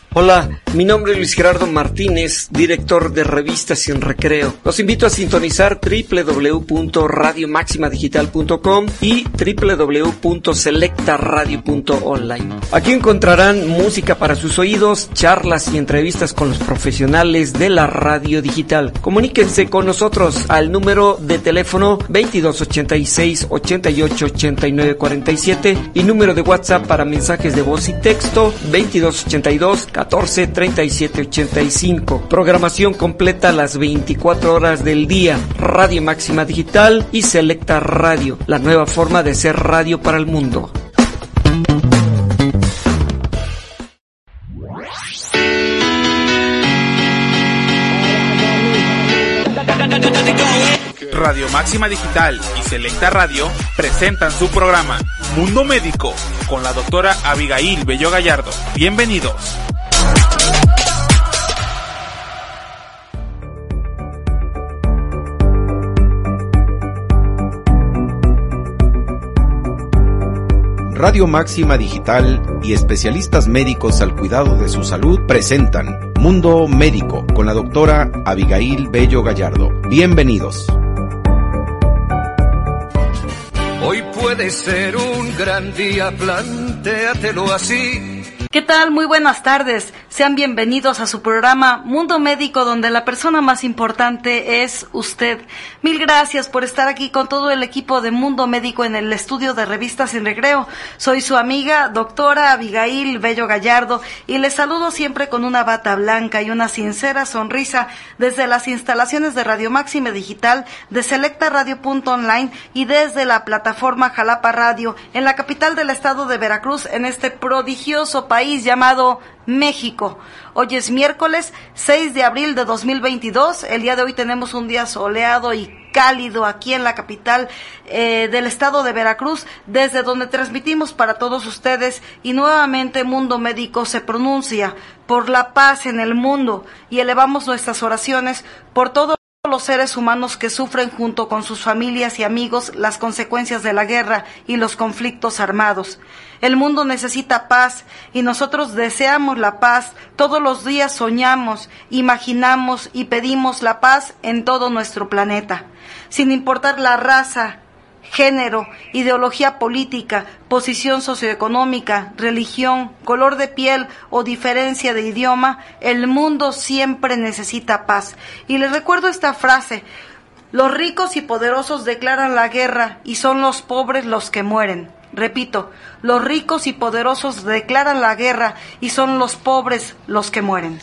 Hola, mi nombre es Luis Gerardo Martínez, director de Revistas Sin Recreo. Los invito a sintonizar www.radiomaximadigital.com y www.selectaradio.online. Aquí encontrarán música para sus oídos, charlas y entrevistas con los profesionales de la radio digital. Comuníquense con nosotros al número de teléfono 2286 88 89 47 y número de WhatsApp para mensajes de voz y texto 2282 14 37 85. Programación completa las 24 horas del día. Radio Máxima Digital y Selecta Radio, la nueva forma de ser radio para el mundo. Radio Máxima Digital y Selecta Radio presentan su programa Mundo Médico con la doctora Abigail Bello Gallardo. Bienvenidos. Radio Máxima Digital y especialistas médicos al cuidado de su salud presentan Mundo Médico con la doctora Abigail Bello Gallardo. Bienvenidos. Hoy puede ser un gran día, plantéatelo así. ¿Qué tal? Muy buenas tardes. Sean bienvenidos a su programa Mundo Médico, donde la persona más importante es usted. Mil gracias por estar aquí con todo el equipo de Mundo Médico en el estudio de Revistas Sin Recreo. Soy su amiga, doctora Abigail Bello Gallardo, y les saludo siempre con una bata blanca y una sincera sonrisa desde las instalaciones de Radio Máxima Digital, de selectaradio.online y desde la plataforma Jalapa Radio, en la capital del estado de Veracruz, en este prodigioso país llamado México. Hoy es miércoles 6 de abril de 2022. El día de hoy tenemos un día soleado y cálido aquí en la capital del estado de Veracruz, desde donde transmitimos para todos ustedes, y nuevamente Mundo Médico se pronuncia por la paz en el mundo y elevamos nuestras oraciones por todos los seres humanos que sufren junto con sus familias y amigos las consecuencias de la guerra y los conflictos armados. El mundo necesita paz y nosotros deseamos la paz. Todos los días soñamos, imaginamos y pedimos la paz en todo nuestro planeta. Sin importar la raza, género, ideología política, posición socioeconómica, religión, color de piel o diferencia de idioma, el mundo siempre necesita paz. Y les recuerdo esta frase: los ricos y poderosos declaran la guerra y son los pobres los que mueren. Repito, los ricos y poderosos declaran la guerra y son los pobres los que mueren.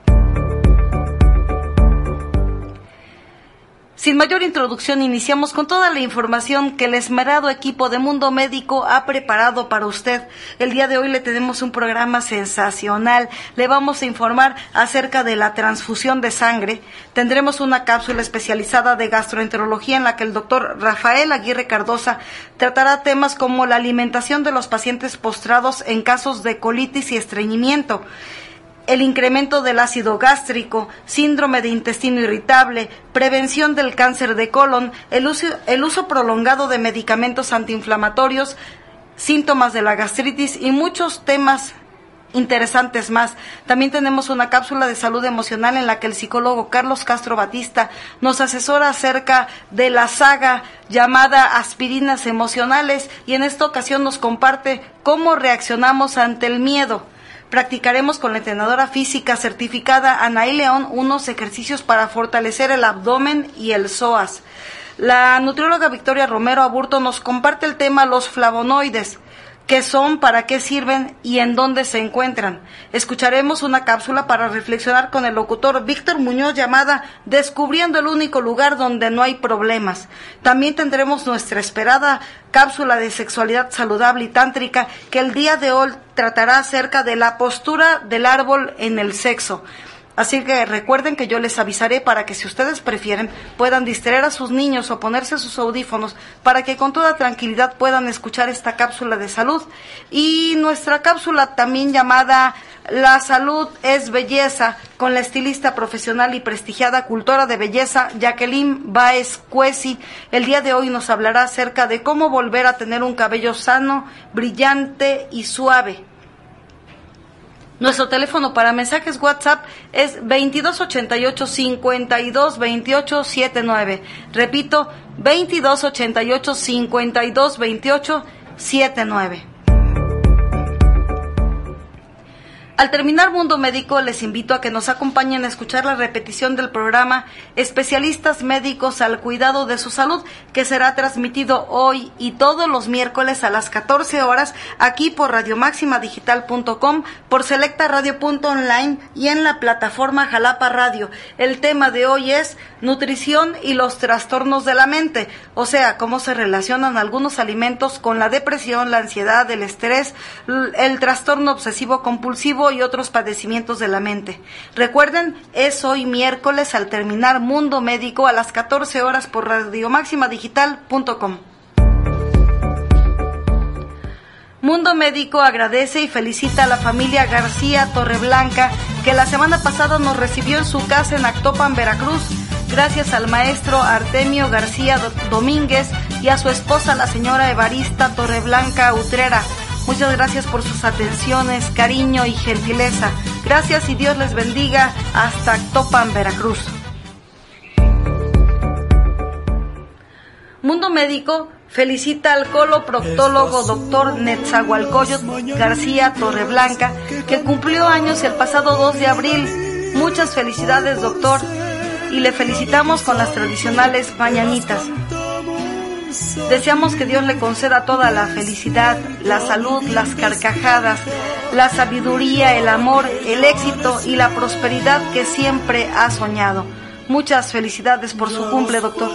Sin mayor introducción, iniciamos con toda la información que el esmerado equipo de Mundo Médico ha preparado para usted. El día de hoy le tenemos un programa sensacional. Le vamos a informar acerca de la transfusión de sangre. Tendremos una cápsula especializada de gastroenterología en la que el doctor Rafael Aguirre Cardosa tratará temas como la alimentación de los pacientes postrados en casos de colitis y estreñimiento, el incremento del ácido gástrico, síndrome de intestino irritable, prevención del cáncer de colon, el uso prolongado de medicamentos antiinflamatorios, síntomas de la gastritis y muchos temas interesantes más. También tenemos una cápsula de salud emocional en la que el psicólogo Carlos Castro Batista nos asesora acerca de la saga llamada Aspirinas Emocionales, y en esta ocasión nos comparte cómo reaccionamos ante el miedo. Practicaremos con la entrenadora física certificada Anaí León unos ejercicios para fortalecer el abdomen y el psoas. La nutrióloga Victoria Romero Aburto nos comparte el tema los flavonoides, qué son, para qué sirven y en dónde se encuentran. Escucharemos una cápsula para reflexionar con el locutor Víctor Muñoz llamada Descubriendo el único lugar donde no hay problemas. También tendremos nuestra esperada cápsula de sexualidad saludable y tántrica, que el día de hoy tratará acerca de la postura del árbol en el sexo. Así que recuerden que yo les avisaré para que, si ustedes prefieren, puedan distraer a sus niños o ponerse sus audífonos para que con toda tranquilidad puedan escuchar esta cápsula de salud. Y nuestra cápsula también llamada La salud es belleza, con la estilista profesional y prestigiada cultora de belleza Jacqueline Báez Cuesi. El día de hoy nos hablará acerca de cómo volver a tener un cabello sano, brillante y suave. Nuestro teléfono para mensajes WhatsApp es 2288-522879. Repito, 2288-522879. Al terminar Mundo Médico, les invito a que nos acompañen a escuchar la repetición del programa Especialistas Médicos al Cuidado de su Salud, que será transmitido hoy y todos los miércoles a las 14 horas aquí por radiomaximadigital.com, por selectaradio.online y en la plataforma Jalapa Radio. El tema de hoy es nutrición y los trastornos de la mente, o sea, cómo se relacionan algunos alimentos con la depresión, la ansiedad, el estrés, el trastorno obsesivo compulsivo y otros padecimientos de la mente. Recuerden, es hoy miércoles al terminar Mundo Médico a las 14 horas por radiomaximadigital.com. Mundo Médico agradece y felicita a la familia García Torreblanca, que la semana pasada nos recibió en su casa en Actopan, Veracruz. Gracias al maestro Artemio García Domínguez y a su esposa, la señora Evarista Torreblanca Utrera. Muchas gracias por sus atenciones, cariño y gentileza. Gracias y Dios les bendiga hasta Actopan, Veracruz. Mundo Médico felicita al coloproctólogo doctor Netzahualcóyotl García Torreblanca, que cumplió años el pasado 2 de abril. Muchas felicidades, doctor, y le felicitamos con las tradicionales mañanitas. Deseamos que Dios le conceda toda la felicidad, la salud, las carcajadas, la sabiduría, el amor, el éxito y la prosperidad que siempre ha soñado. Muchas felicidades por su cumple, doctor.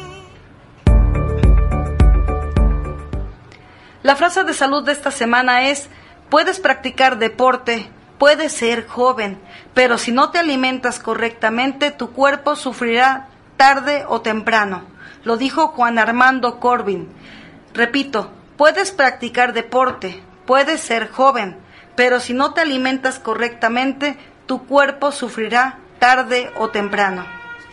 La frase de salud de esta semana es: puedes practicar deporte, puedes ser joven, pero si no te alimentas correctamente, tu cuerpo sufrirá tarde o temprano. Lo dijo Juan Armando Corbin. Repito, puedes practicar deporte, puedes ser joven, pero si no te alimentas correctamente, tu cuerpo sufrirá tarde o temprano.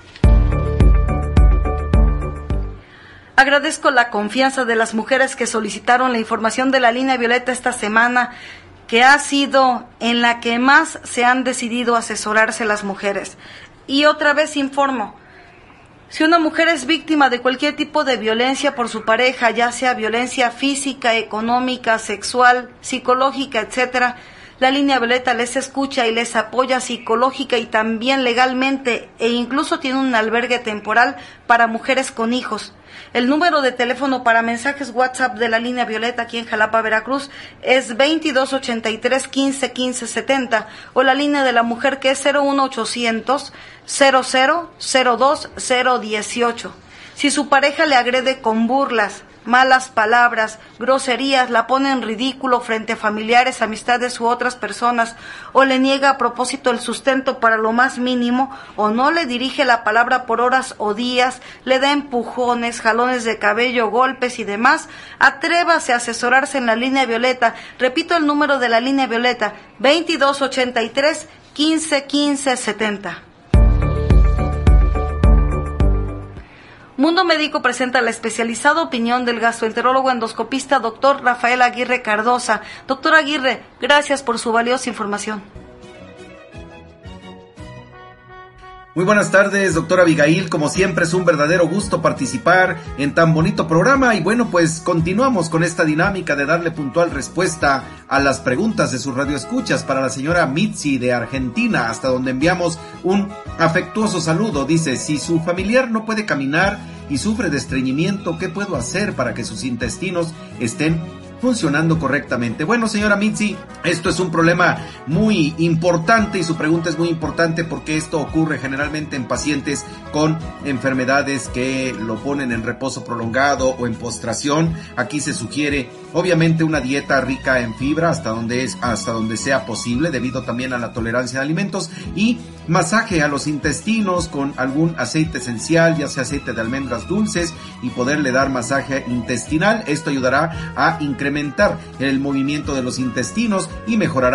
Agradezco la confianza de las mujeres que solicitaron la información de la línea violeta esta semana, que ha sido en la que más se han decidido asesorarse las mujeres. Y otra vez informo, si una mujer es víctima de cualquier tipo de violencia por su pareja, ya sea violencia física, económica, sexual, psicológica, etcétera, la línea violeta les escucha y les apoya psicológica y también legalmente, e incluso tiene un albergue temporal para mujeres con hijos. El número de teléfono para mensajes WhatsApp de la línea violeta aquí en Jalapa, Veracruz, es 2283-151570, o la línea de la mujer, que es 01800 0002 018. Si su pareja le agrede con burlas, malas palabras, groserías, la pone en ridículo frente a familiares, amistades u otras personas, o le niega a propósito el sustento para lo más mínimo, o no le dirige la palabra por horas o días, le da empujones, jalones de cabello, golpes y demás, atrévase a asesorarse en la línea violeta. Repito el número de la línea violeta, 2283-151570. Mundo Médico presenta la especializada opinión del gastroenterólogo endoscopista doctor Rafael Aguirre Cardosa. Doctor Aguirre, gracias por su valiosa información. Muy buenas tardes, doctora Abigail. Como siempre es un verdadero gusto participar en tan bonito programa. Y bueno, pues continuamos con esta dinámica de darle puntual respuesta a las preguntas de sus radioescuchas. Para la señora Mitzi de Argentina, hasta donde enviamos un afectuoso saludo. Dice: si su familiar no puede caminar y sufre de estreñimiento, ¿qué puedo hacer para que sus intestinos estén funcionando correctamente? Bueno, señora Mitzi, esto es un problema muy importante y su pregunta es muy importante porque esto ocurre generalmente en pacientes con enfermedades que lo ponen en reposo prolongado o en postración. Aquí se sugiere obviamente una dieta rica en fibra hasta donde sea posible, debido también a la tolerancia de alimentos, y masaje a los intestinos con algún aceite esencial, ya sea aceite de almendras dulces, y poderle dar masaje intestinal. Esto ayudará a incrementar el movimiento de los intestinos y mejorará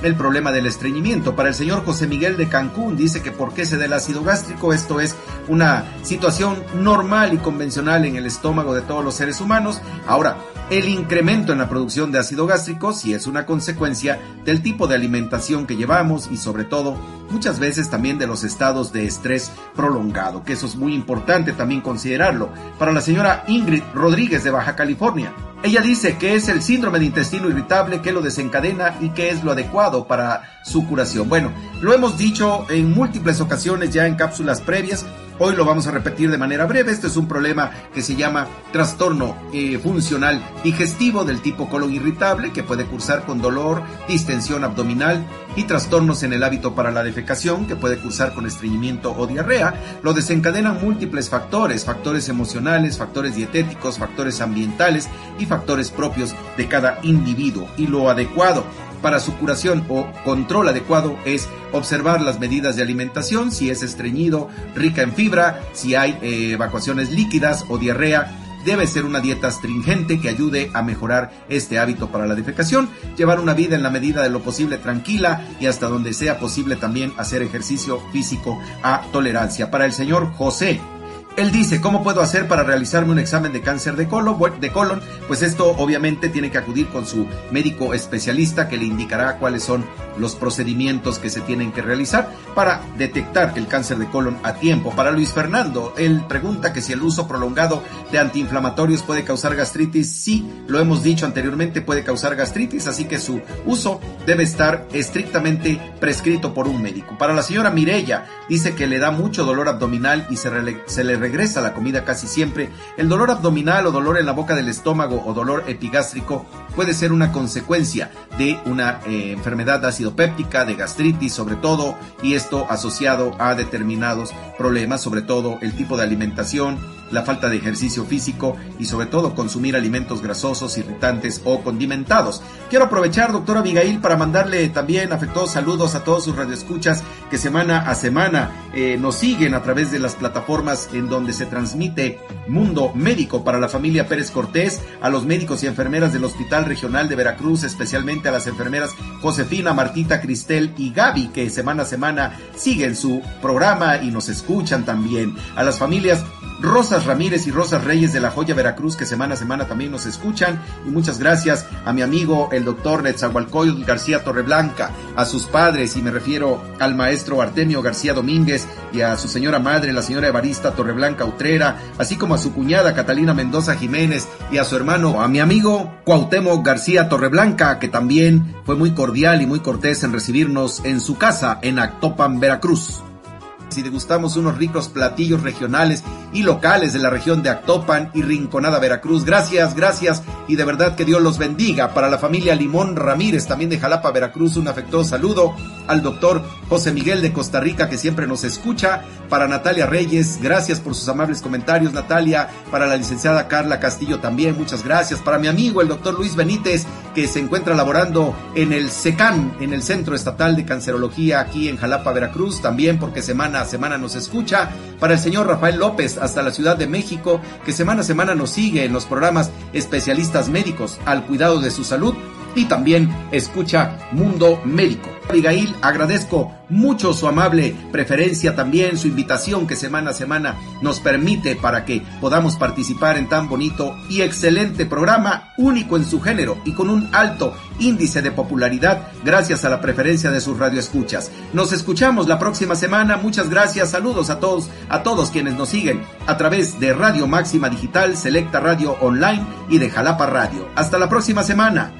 el problema del estreñimiento. Para el señor José Miguel de Cancún, dice que por qué se da el ácido gástrico. Esto es una situación normal y convencional en el estómago de todos los seres humanos. Ahora, el incremento en la producción de ácido gástrico sí es una consecuencia del tipo de alimentación que llevamos y sobre todo muchas veces también de los estados de estrés prolongado, que eso es muy importante también considerarlo. Para la señora Ingrid Rodríguez de Baja California, ella dice que es el síndrome de intestino irritable que lo desencadena y que es lo adecuado para su curación. Bueno, lo hemos dicho en múltiples ocasiones ya en cápsulas previas. Hoy lo vamos a repetir de manera breve. Este es un problema que se llama trastorno funcional digestivo del tipo colon irritable, que puede cursar con dolor, distensión abdominal y trastornos en el hábito para la defecación, que puede cursar con estreñimiento o diarrea. Lo desencadenan múltiples factores emocionales, factores dietéticos, factores ambientales y factores propios de cada individuo. Y lo adecuado para su curación o control adecuado es observar las medidas de alimentación, si es estreñido, rica en fibra, si hay evacuaciones líquidas o diarrea. Debe ser una dieta astringente que ayude a mejorar este hábito para la defecación, llevar una vida en la medida de lo posible tranquila y hasta donde sea posible también hacer ejercicio físico a tolerancia. Para el señor José, él dice, ¿cómo puedo hacer para realizarme un examen de cáncer de colon? Pues esto obviamente tiene que acudir con su médico especialista, que le indicará cuáles son los procedimientos que se tienen que realizar para detectar el cáncer de colon a tiempo. Para Luis Fernando, él pregunta que si el uso prolongado de antiinflamatorios puede causar gastritis. Sí, lo hemos dicho anteriormente, puede causar gastritis, así que su uso debe estar estrictamente prescrito por un médico. Para la señora Mireya, dice que le da mucho dolor abdominal y se le regresa la comida casi siempre. El dolor abdominal o dolor en la boca del estómago o dolor epigástrico puede ser una consecuencia de una enfermedad ácido péptica, de gastritis sobre todo, y esto asociado a determinados problemas, sobre todo el tipo de alimentación, la falta de ejercicio físico y sobre todo consumir alimentos grasosos, irritantes o condimentados. Quiero aprovechar, doctora Abigail, para mandarle también afectuosos saludos a todos sus radioescuchas que semana a semana nos siguen a través de las plataformas en donde se transmite Mundo Médico. Para la familia Pérez Cortés, a los médicos y enfermeras del Hospital Regional de Veracruz, especialmente a las enfermeras Josefina, Martita, Cristel y Gaby, que semana a semana siguen su programa y nos escuchan también. A las familias Rosas Ramírez y Rosas Reyes de La Joya, Veracruz, que semana a semana también nos escuchan. Y muchas gracias a mi amigo el doctor Netzahualcóyotl García Torreblanca, a sus padres, y me refiero al maestro Artemio García Domínguez y a su señora madre, la señora Evarista Torreblanca Utrera, así como a su cuñada Catalina Mendoza Jiménez y a su hermano, a mi amigo Cuauhtémoc García Torreblanca, que también fue muy cordial y muy cortés en recibirnos en su casa en Actopan, Veracruz. Si degustamos unos ricos platillos regionales y locales de la región de Actopan y Rinconada, Veracruz. Gracias y de verdad que Dios los bendiga. Para la familia Limón Ramírez, también de Jalapa, Veracruz, un afectuoso saludo. Al doctor José Miguel de Costa Rica, que siempre nos escucha. Para Natalia Reyes, gracias por sus amables comentarios, Natalia. Para la licenciada Carla Castillo también, muchas gracias. Para mi amigo el doctor Luis Benítez, que se encuentra laborando en el SECAN, en el Centro Estatal de Cancerología aquí en Jalapa, Veracruz, también porque semana a semana nos escucha. Para el señor Rafael López hasta la Ciudad de México, que semana a semana nos sigue en los programas Especialistas Médicos al cuidado de su salud y también escucha Mundo Médico. Abigail, agradezco mucho su amable preferencia, también su invitación que semana a semana nos permite para que podamos participar en tan bonito y excelente programa, único en su género y con un alto índice de popularidad gracias a la preferencia de sus radioescuchas. Nos escuchamos la próxima semana. Muchas gracias, saludos a todos quienes nos siguen a través de Radio Máxima Digital, Selecta Radio Online y de Jalapa Radio. Hasta la próxima semana.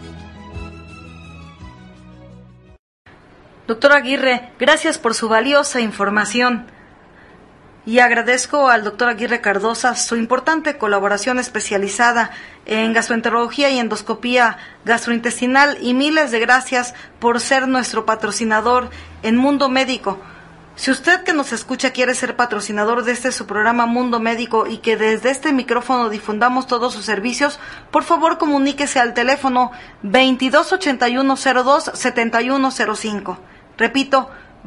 Doctor Aguirre, gracias por su valiosa información y agradezco al doctor Aguirre Cardosa su importante colaboración especializada en gastroenterología y endoscopía gastrointestinal y miles de gracias por ser nuestro patrocinador en Mundo Médico. Si usted que nos escucha quiere ser patrocinador de su programa Mundo Médico y que desde este micrófono difundamos todos sus servicios, por favor comuníquese al teléfono 228102-7105. Repito,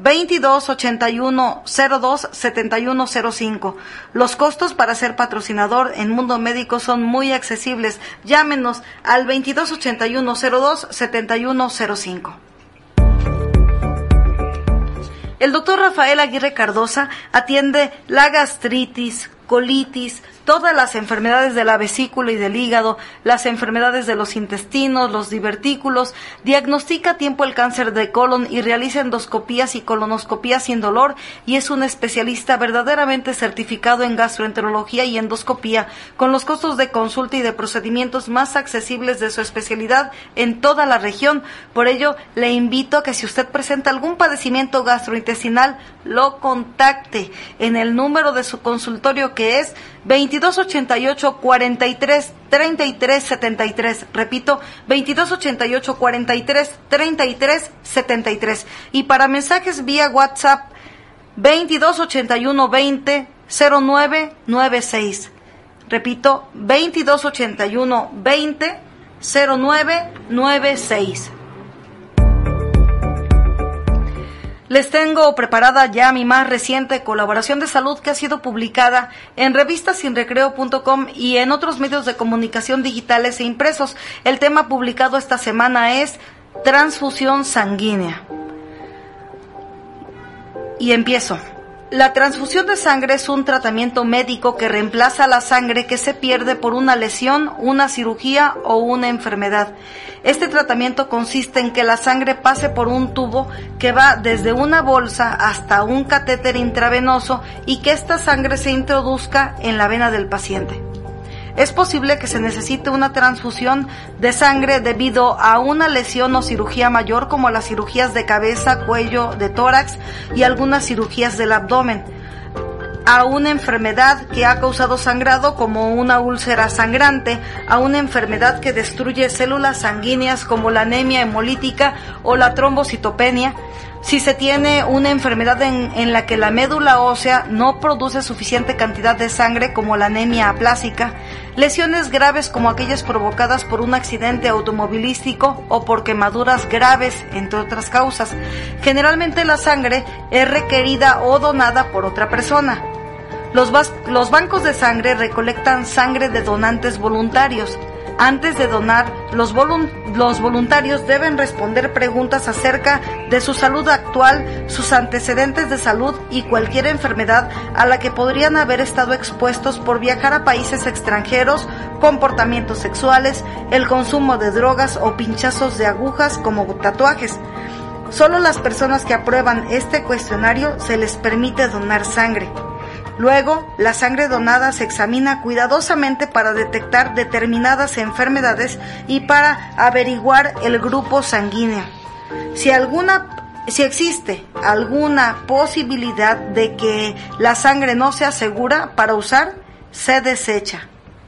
228102-7105. Los costos para ser patrocinador en Mundo Médico son muy accesibles. Llámenos al 228102-7105. El doctor Rafael Aguirre Cardosa atiende la gastritis, colitis, todas las enfermedades de la vesícula y del hígado, las enfermedades de los intestinos, los divertículos, diagnostica a tiempo el cáncer de colon y realiza endoscopías y colonoscopías sin dolor, y es un especialista verdaderamente certificado en gastroenterología y endoscopía, con los costos de consulta y de procedimientos más accesibles de su especialidad en toda la región. Por ello, le invito a que si usted presenta algún padecimiento gastrointestinal, lo contacte en el número de su consultorio, que es 2288-43-33-73. Repito, 2288-43-33-73. Y para mensajes vía WhatsApp, 2281-20-0996. Repito, 2281-20-0996. Les tengo preparada ya mi más reciente colaboración de salud, que ha sido publicada en revistasinrecreo.com y en otros medios de comunicación digitales e impresos. El tema publicado esta semana es transfusión sanguínea. Y empiezo. La transfusión de sangre es un tratamiento médico que reemplaza la sangre que se pierde por una lesión, una cirugía o una enfermedad. Este tratamiento consiste en que la sangre pase por un tubo que va desde una bolsa hasta un catéter intravenoso y que esta sangre se introduzca en la vena del paciente. Es posible que se necesite una transfusión de sangre debido a una lesión o cirugía mayor, como las cirugías de cabeza, cuello, de tórax y algunas cirugías del abdomen, a una enfermedad que ha causado sangrado, como una úlcera sangrante, a una enfermedad que destruye células sanguíneas como la anemia hemolítica o la trombocitopenia. Si se tiene una enfermedad en la que la médula ósea no produce suficiente cantidad de sangre, como la anemia aplásica, lesiones graves como aquellas provocadas por un accidente automovilístico o por quemaduras graves, entre otras causas. Generalmente la sangre es requerida o donada por otra persona. Los bancos de sangre recolectan sangre de donantes voluntarios. Antes de donar, los voluntarios deben responder preguntas acerca de su salud actual, sus antecedentes de salud y cualquier enfermedad a la que podrían haber estado expuestos por viajar a países extranjeros, comportamientos sexuales, el consumo de drogas o pinchazos de agujas como tatuajes. Solo las personas que aprueban este cuestionario se les permite donar sangre. Luego, la sangre donada se examina cuidadosamente para detectar determinadas enfermedades y para averiguar el grupo sanguíneo. Si existe alguna posibilidad de que la sangre no sea segura para usar, se desecha.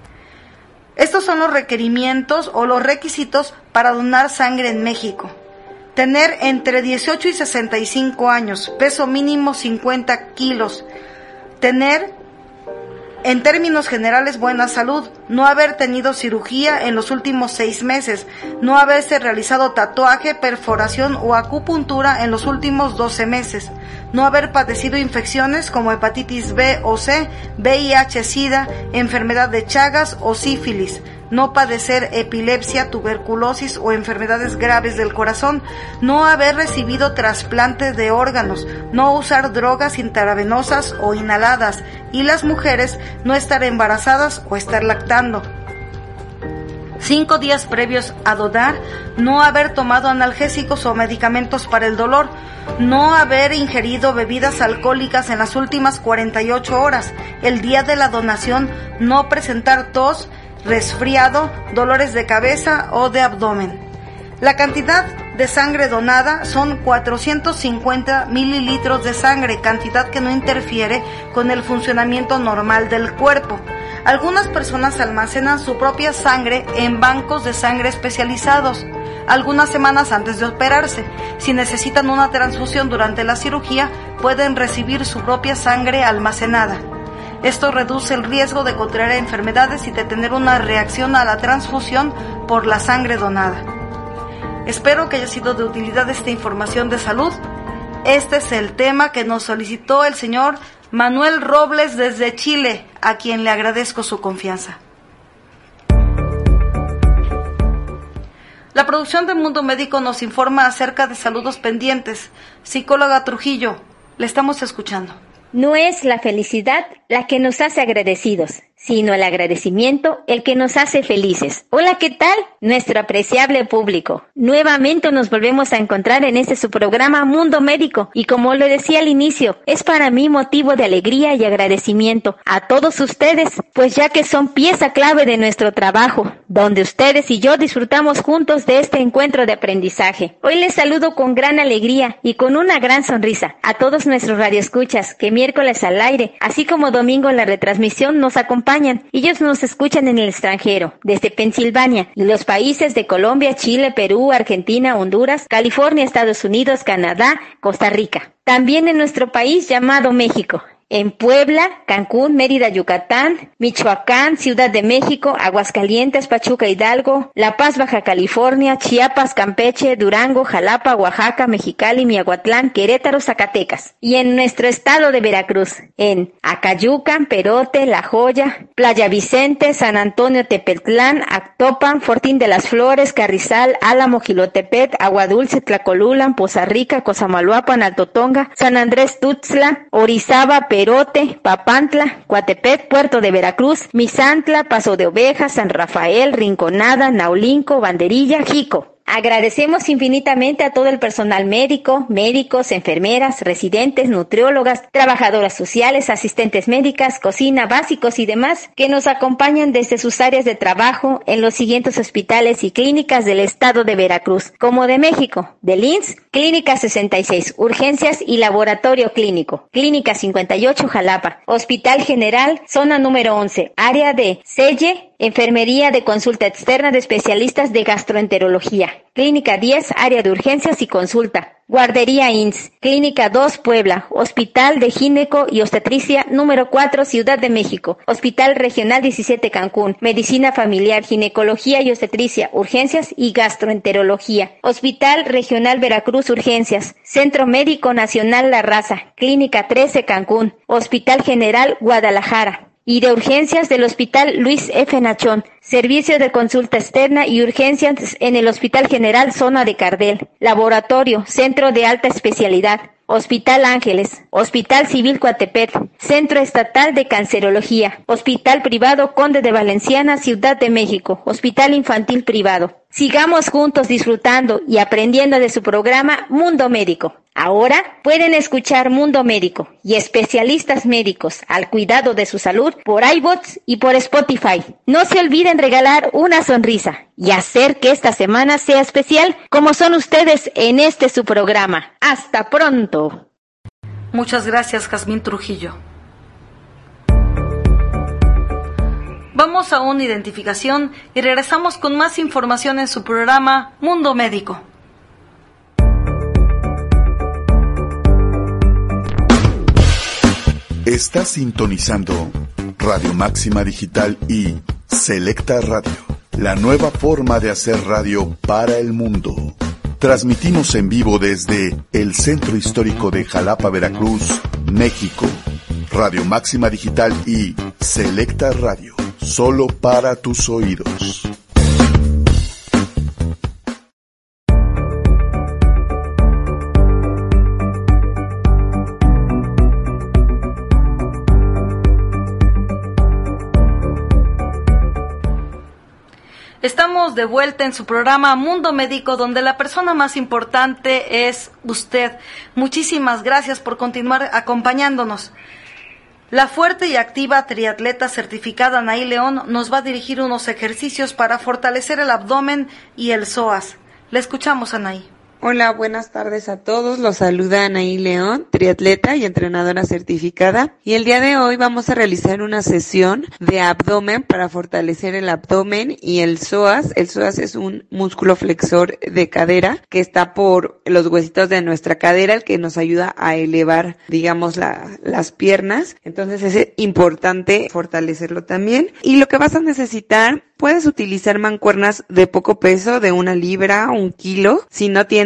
Estos son los requerimientos o los requisitos para donar sangre en México. Tener entre 18 y 65 años, peso mínimo 50 kilos, tener, en términos generales, buena salud, no haber tenido cirugía en los últimos 6 meses, no haberse realizado tatuaje, perforación o acupuntura en los últimos 12 meses, no haber padecido infecciones como hepatitis B o C, VIH, SIDA, enfermedad de Chagas o sífilis, no padecer epilepsia, tuberculosis o enfermedades graves del corazón, no haber recibido trasplante de órganos, no usar drogas intravenosas o inhaladas, y las mujeres no estar embarazadas o estar lactando. 5 días previos a donar, no haber tomado analgésicos o medicamentos para el dolor, no haber ingerido bebidas alcohólicas en las últimas 48 horas, el día de la donación no presentar tos, resfriado, dolores de cabeza o de abdomen. La cantidad de sangre donada son 450 mililitros de sangre, cantidad que no interfiere con el funcionamiento normal del cuerpo. Algunas personas almacenan su propia sangre en bancos de sangre especializados algunas semanas antes de operarse. Si necesitan una transfusión durante la cirugía, pueden recibir su propia sangre almacenada. Esto reduce el riesgo de contraer enfermedades y de tener una reacción a la transfusión por la sangre donada. Espero que haya sido de utilidad esta información de salud. Este es el tema que nos solicitó el señor Manuel Robles desde Chile, a quien le agradezco su confianza. La producción de Mundo Médico nos informa acerca de saludos pendientes. Psicóloga Trujillo, Le estamos escuchando. No es la felicidad la que nos hace agradecidos, sino el agradecimiento el que nos hace felices. Hola, ¿qué tal? Nuestro apreciable público. Nuevamente nos volvemos a encontrar en su programa Mundo Médico y como lo decía al inicio, es para mí motivo de alegría y agradecimiento a todos ustedes, pues ya que son pieza clave de nuestro trabajo, donde ustedes y yo disfrutamos juntos de este encuentro de aprendizaje. Hoy les saludo con gran alegría y con una gran sonrisa a todos nuestros radioescuchas que miércoles al aire, así como domingo en la retransmisión nos acompañan. Ellos nos escuchan en el extranjero, desde Pensilvania y los países de Colombia, Chile, Perú, Argentina, Honduras, California, Estados Unidos, Canadá, Costa Rica. También en nuestro país llamado México. En Puebla, Cancún, Mérida, Yucatán, Michoacán, Ciudad de México, Aguascalientes, Pachuca, Hidalgo, La Paz, Baja California, Chiapas, Campeche, Durango, Jalapa, Oaxaca, Mexicali, Miahuatlán, Querétaro, Zacatecas. Y en nuestro estado de Veracruz, en Acayucan, Perote, La Joya, Playa Vicente, San Antonio, Tepetlán, Actopan, Fortín de las Flores, Carrizal, Álamo, Jilotepet, Agua Dulce, Tlacolulan, Poza Rica, Cosamaloapan, Alto Tonga, San Andrés Tuxtla, Orizaba, Perote, Papantla, Coatepec, Puerto de Veracruz, Misantla, Paso de Ovejas, San Rafael, Rinconada, Naulinco, Banderilla, Jico. Agradecemos infinitamente a todo el personal médico, médicos, enfermeras, residentes, nutriólogas, trabajadoras sociales, asistentes médicas, cocina, básicos y demás que nos acompañan desde sus áreas de trabajo en los siguientes hospitales y clínicas del estado de Veracruz, como de México, del IMSS, Clínica 66, Urgencias y Laboratorio Clínico, Clínica 58, Jalapa, Hospital General, Zona número 11, Área de Selle, Enfermería de Consulta Externa de Especialistas de Gastroenterología. Clínica 10, Área de Urgencias y Consulta. Guardería INS. Clínica 2, Puebla. Hospital de Gineco y Obstetricia número 4, Ciudad de México. Hospital Regional 17, Cancún. Medicina Familiar, Ginecología y Obstetricia, Urgencias y Gastroenterología. Hospital Regional Veracruz, Urgencias. Centro Médico Nacional La Raza. Clínica 13, Cancún. Hospital General Guadalajara. Y de urgencias del Hospital Luis F. Nachón, servicio de consulta externa y urgencias en el Hospital General Zona de Cardel, laboratorio, centro de alta especialidad, Hospital Ángeles, Hospital Civil Coatepec, Centro Estatal de Cancerología, Hospital Privado Conde de Valenciana, Ciudad de México, Hospital Infantil Privado. Sigamos juntos disfrutando y aprendiendo de su programa Mundo Médico. Ahora pueden escuchar Mundo Médico y especialistas médicos al cuidado de su salud por iVoox y por Spotify. No se olviden regalar una sonrisa y hacer que esta semana sea especial como son ustedes en su programa. ¡Hasta pronto! Muchas gracias, Jazmín Trujillo. Vamos a una identificación y regresamos con más información en su programa Mundo Médico. Estás sintonizando Radio Máxima Digital y Selecta Radio, la nueva forma de hacer radio para el mundo. Transmitimos en vivo desde el Centro Histórico de Jalapa, Veracruz, México. Radio Máxima Digital y Selecta Radio, solo para tus oídos. Estamos de vuelta en su programa Mundo Médico, donde la persona más importante es usted. Muchísimas gracias por continuar acompañándonos. La fuerte y activa triatleta certificada Anaí León nos va a dirigir unos ejercicios para fortalecer el abdomen y el psoas. Le escuchamos, Anaí. Hola, buenas tardes a todos. Los saluda Anaí León, triatleta y entrenadora certificada. Y el día de hoy vamos a realizar una sesión de abdomen para fortalecer el abdomen y el psoas. El psoas es un músculo flexor de cadera que está por los huesitos de nuestra cadera, el que nos ayuda a elevar, digamos, las piernas. Entonces es importante fortalecerlo también. Y lo que vas a necesitar, puedes utilizar mancuernas de poco peso, de 1 libra, 1 kilo. Si no tienes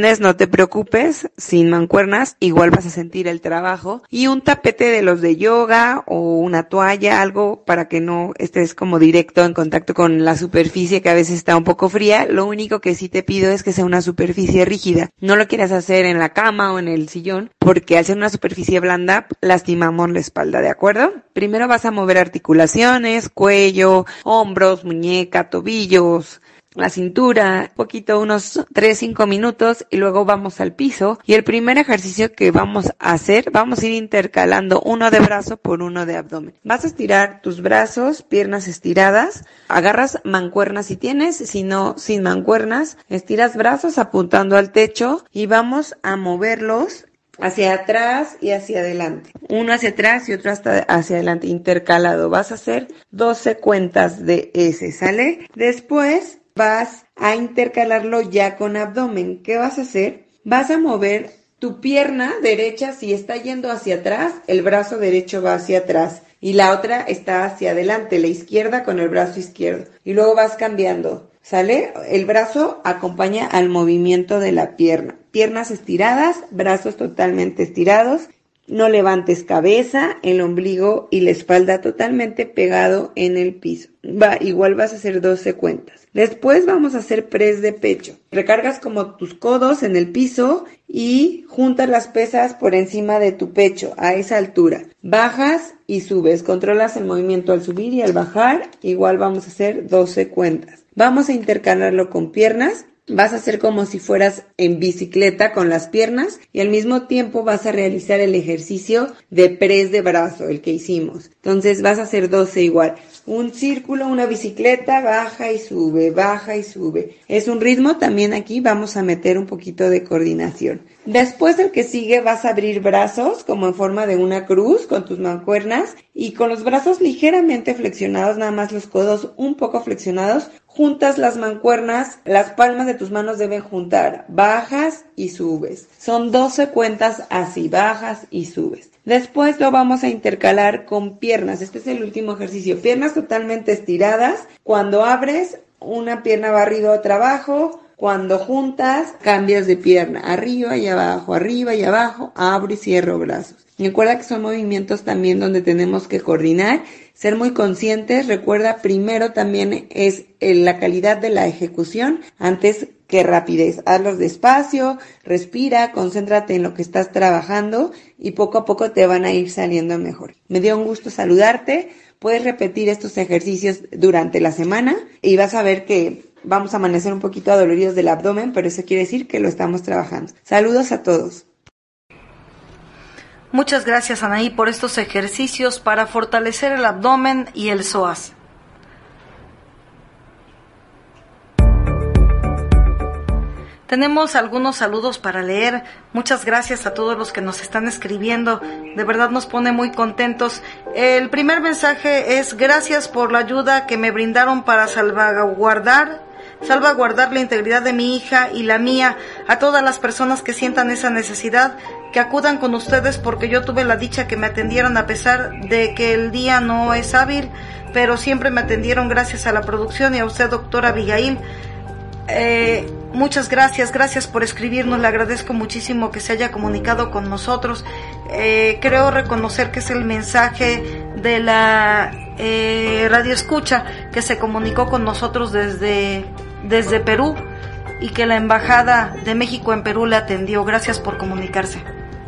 tienes, no te preocupes, sin mancuernas, igual vas a sentir el trabajo. Y un tapete de los de yoga o una toalla, algo para que no estés como directo en contacto con la superficie que a veces está un poco fría. Lo único que sí te pido es que sea una superficie rígida. No lo quieras hacer en la cama o en el sillón, porque al ser una superficie blanda, lastimamos la espalda, ¿de acuerdo? Primero vas a mover articulaciones, cuello, hombros, muñeca, tobillos, la cintura, un poquito, unos 3-5 minutos, y luego vamos al piso. Y el primer ejercicio que vamos a hacer, vamos a ir intercalando uno de brazo por uno de abdomen. Vas a estirar tus brazos, piernas estiradas, agarras mancuernas si tienes, si no, sin mancuernas, estiras brazos apuntando al techo y vamos a moverlos hacia atrás y hacia adelante. Uno hacia atrás y otro hasta hacia adelante, intercalado. Vas a hacer 12 cuentas de ese, ¿sale? Después vas a intercalarlo ya con abdomen. ¿Qué vas a hacer? Vas a mover tu pierna derecha, si está yendo hacia atrás, el brazo derecho va hacia atrás y la otra está hacia adelante, la izquierda con el brazo izquierdo. Y luego vas cambiando, ¿sale? El brazo acompaña al movimiento de la pierna. Piernas estiradas, brazos totalmente estirados. No levantes cabeza, el ombligo y la espalda totalmente pegado en el piso. Igual vas a hacer 12 cuentas. Después vamos a hacer press de pecho. Recargas como tus codos en el piso y juntas las pesas por encima de tu pecho a esa altura. Bajas y subes. Controlas el movimiento al subir y al bajar. Igual vamos a hacer 12 cuentas. Vamos a intercalarlo con piernas. Vas a hacer como si fueras en bicicleta con las piernas y al mismo tiempo vas a realizar el ejercicio de press de brazo, el que hicimos. Entonces vas a hacer 12 igual. Un círculo, una bicicleta, baja y sube, baja y sube. Es un ritmo, también aquí vamos a meter un poquito de coordinación. Después el que sigue vas a abrir brazos como en forma de una cruz con tus mancuernas y con los brazos ligeramente flexionados, nada más los codos un poco flexionados. Juntas las mancuernas, las palmas de tus manos deben juntar, bajas y subes. Son 12 cuentas así, bajas y subes. Después lo vamos a intercalar con piernas. Este es el último ejercicio. Piernas totalmente estiradas. Cuando abres, una pierna va arriba, otra abajo. Cuando juntas, cambias de pierna, arriba y abajo, abro y cierro brazos. Recuerda que son movimientos también donde tenemos que coordinar, ser muy conscientes. Recuerda, primero también es la calidad de la ejecución antes que rapidez. Hazlos despacio, respira, concéntrate en lo que estás trabajando y poco a poco te van a ir saliendo mejor. Me dio un gusto saludarte. Puedes repetir estos ejercicios durante la semana y vas a ver que vamos a amanecer un poquito adoloridos del abdomen, pero eso quiere decir que lo estamos trabajando. Saludos a todos. Muchas gracias, Anaí, por estos ejercicios para fortalecer el abdomen y el psoas. Tenemos algunos saludos para leer. Muchas gracias a todos los que nos están escribiendo. De verdad nos pone muy contentos. El primer mensaje es: gracias por la ayuda que me brindaron para salvaguardar la integridad de mi hija y la mía. A todas las personas que sientan esa necesidad, que acudan con ustedes, porque yo tuve la dicha que me atendieron a pesar de que el día no es hábil, pero siempre me atendieron gracias a la producción y a usted, doctora Abigail. Muchas gracias por escribirnos, le agradezco muchísimo que se haya comunicado con nosotros. Creo reconocer que es el mensaje de la radio escucha que se comunicó con nosotros desde Perú y que la Embajada de México en Perú le atendió. Gracias por comunicarse.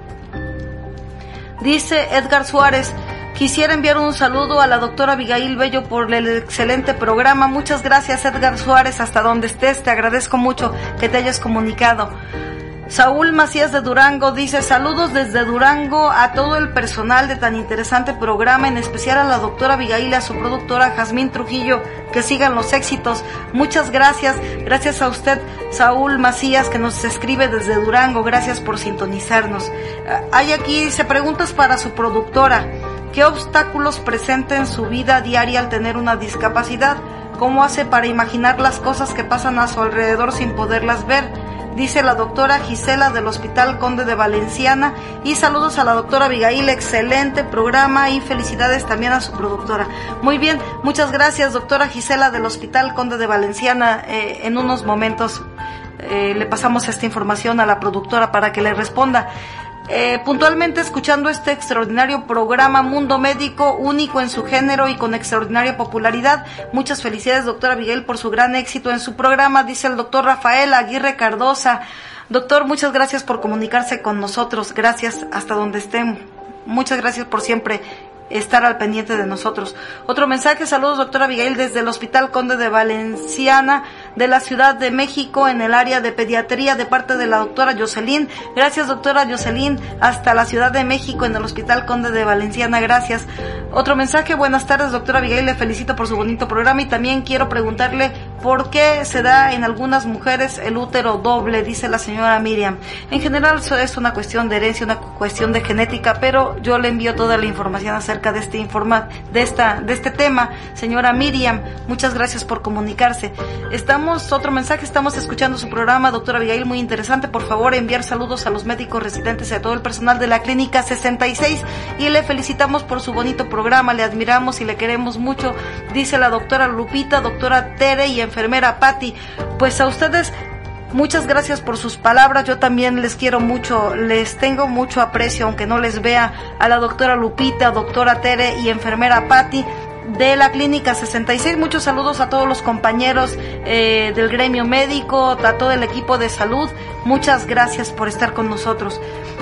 Dice Edgar Suárez: quisiera enviar un saludo a la doctora Abigail Bello por el excelente programa. Muchas gracias, Edgar Suárez, hasta donde estés, te agradezco mucho que te hayas comunicado. Saúl Macías de Durango dice: saludos desde Durango a todo el personal de tan interesante programa, en especial a la doctora Abigail y a su productora Jazmín Trujillo, que sigan los éxitos. Muchas gracias a usted, Saúl Macías, que nos escribe desde Durango. Gracias por sintonizarnos. Hay aquí, dice, preguntas para su productora: ¿qué obstáculos presenta en su vida diaria al tener una discapacidad? ¿Cómo hace para imaginar las cosas que pasan a su alrededor sin poderlas ver? Dice la doctora Gisela del Hospital Conde de Valenciana. Y saludos a la doctora Abigail, excelente programa, y felicidades también a su productora. Muy bien, muchas gracias, doctora Gisela del Hospital Conde de Valenciana. En unos momentos le pasamos esta información a la productora para que le responda. Puntualmente escuchando este extraordinario programa Mundo Médico, único en su género y con extraordinaria popularidad. Muchas felicidades, doctora Abigail, por su gran éxito en su programa, dice el doctor Rafael Aguirre Cardosa. Doctor, muchas gracias por comunicarse con nosotros, gracias hasta donde estén, muchas gracias por siempre estar al pendiente de nosotros. Otro mensaje: saludos doctora Abigail desde el Hospital Conde de Valenciana de la Ciudad de México en el área de pediatría de parte de la doctora Jocelyn. Gracias doctora Jocelyn, hasta la Ciudad de México en el Hospital Conde de Valenciana, gracias. Otro mensaje: buenas tardes doctora Abigail, le felicito por su bonito programa y también quiero preguntarle por qué se da en algunas mujeres el útero doble, dice la señora Miriam. En general eso es una cuestión de herencia, una cuestión de genética, pero yo le envío toda la información acerca de este tema, señora Miriam. Muchas gracias por comunicarse. Otro mensaje: estamos escuchando su programa, doctora Abigail, muy interesante. Por favor, enviar saludos a los médicos residentes y a todo el personal de la Clínica 66 y le felicitamos por su bonito programa, le admiramos y le queremos mucho, dice la doctora Lupita, doctora Tere y enfermera Patti. Pues a ustedes muchas gracias por sus palabras, yo también les quiero mucho, les tengo mucho aprecio, aunque no les vea, a la doctora Lupita, doctora Tere y enfermera Patti de la Clínica 66. Muchos saludos a todos los compañeros del gremio médico, a todo el equipo de salud, muchas gracias por estar con nosotros.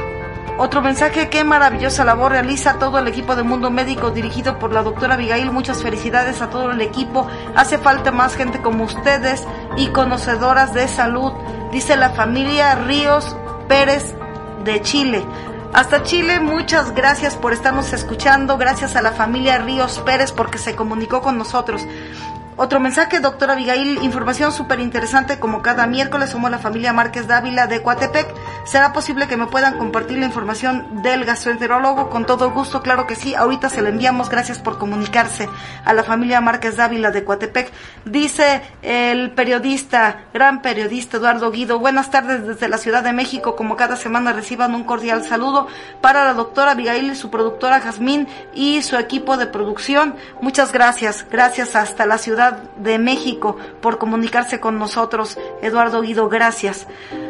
Otro mensaje: qué maravillosa labor realiza todo el equipo de Mundo Médico dirigido por la doctora Abigail, muchas felicidades a todo el equipo, hace falta más gente como ustedes y conocedoras de salud, dice la familia Ríos Pérez de Chile. Hasta Chile, muchas gracias por estarnos escuchando, gracias a la familia Ríos Pérez porque se comunicó con nosotros. Otro mensaje: doctora Abigail, información súper interesante como cada miércoles, somos la familia Márquez Dávila de Coatepec. ¿Será posible que me puedan compartir la información del gastroenterólogo? Con todo gusto, claro que sí, ahorita se la enviamos, gracias por comunicarse a la familia Márquez Dávila de Coatepec. Dice el periodista, gran periodista Eduardo Guido: buenas tardes desde la Ciudad de México, como cada semana reciban un cordial saludo para la doctora Abigail y su productora Jazmín y su equipo de producción. Muchas gracias, gracias hasta la Ciudad de México por comunicarse con nosotros, Eduardo Guido, gracias.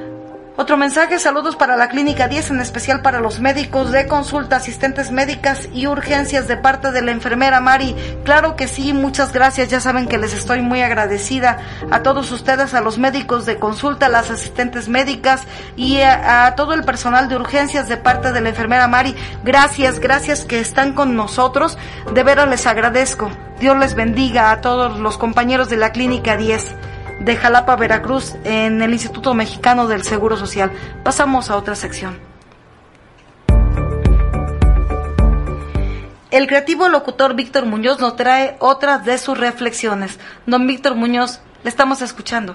Otro mensaje: saludos para la Clínica 10, en especial para los médicos de consulta, asistentes médicas y urgencias de parte de la enfermera Mari. Claro que sí, muchas gracias, ya saben que les estoy muy agradecida a todos ustedes, a los médicos de consulta, a las asistentes médicas y a todo el personal de urgencias de parte de la enfermera Mari. Gracias que están con nosotros, de veras les agradezco. Dios les bendiga a todos los compañeros de la Clínica 10 de Jalapa, Veracruz, en el Instituto Mexicano del Seguro Social. Pasamos a otra sección. El creativo locutor Víctor Muñoz nos trae otras de sus reflexiones. Don Víctor Muñoz, le estamos escuchando.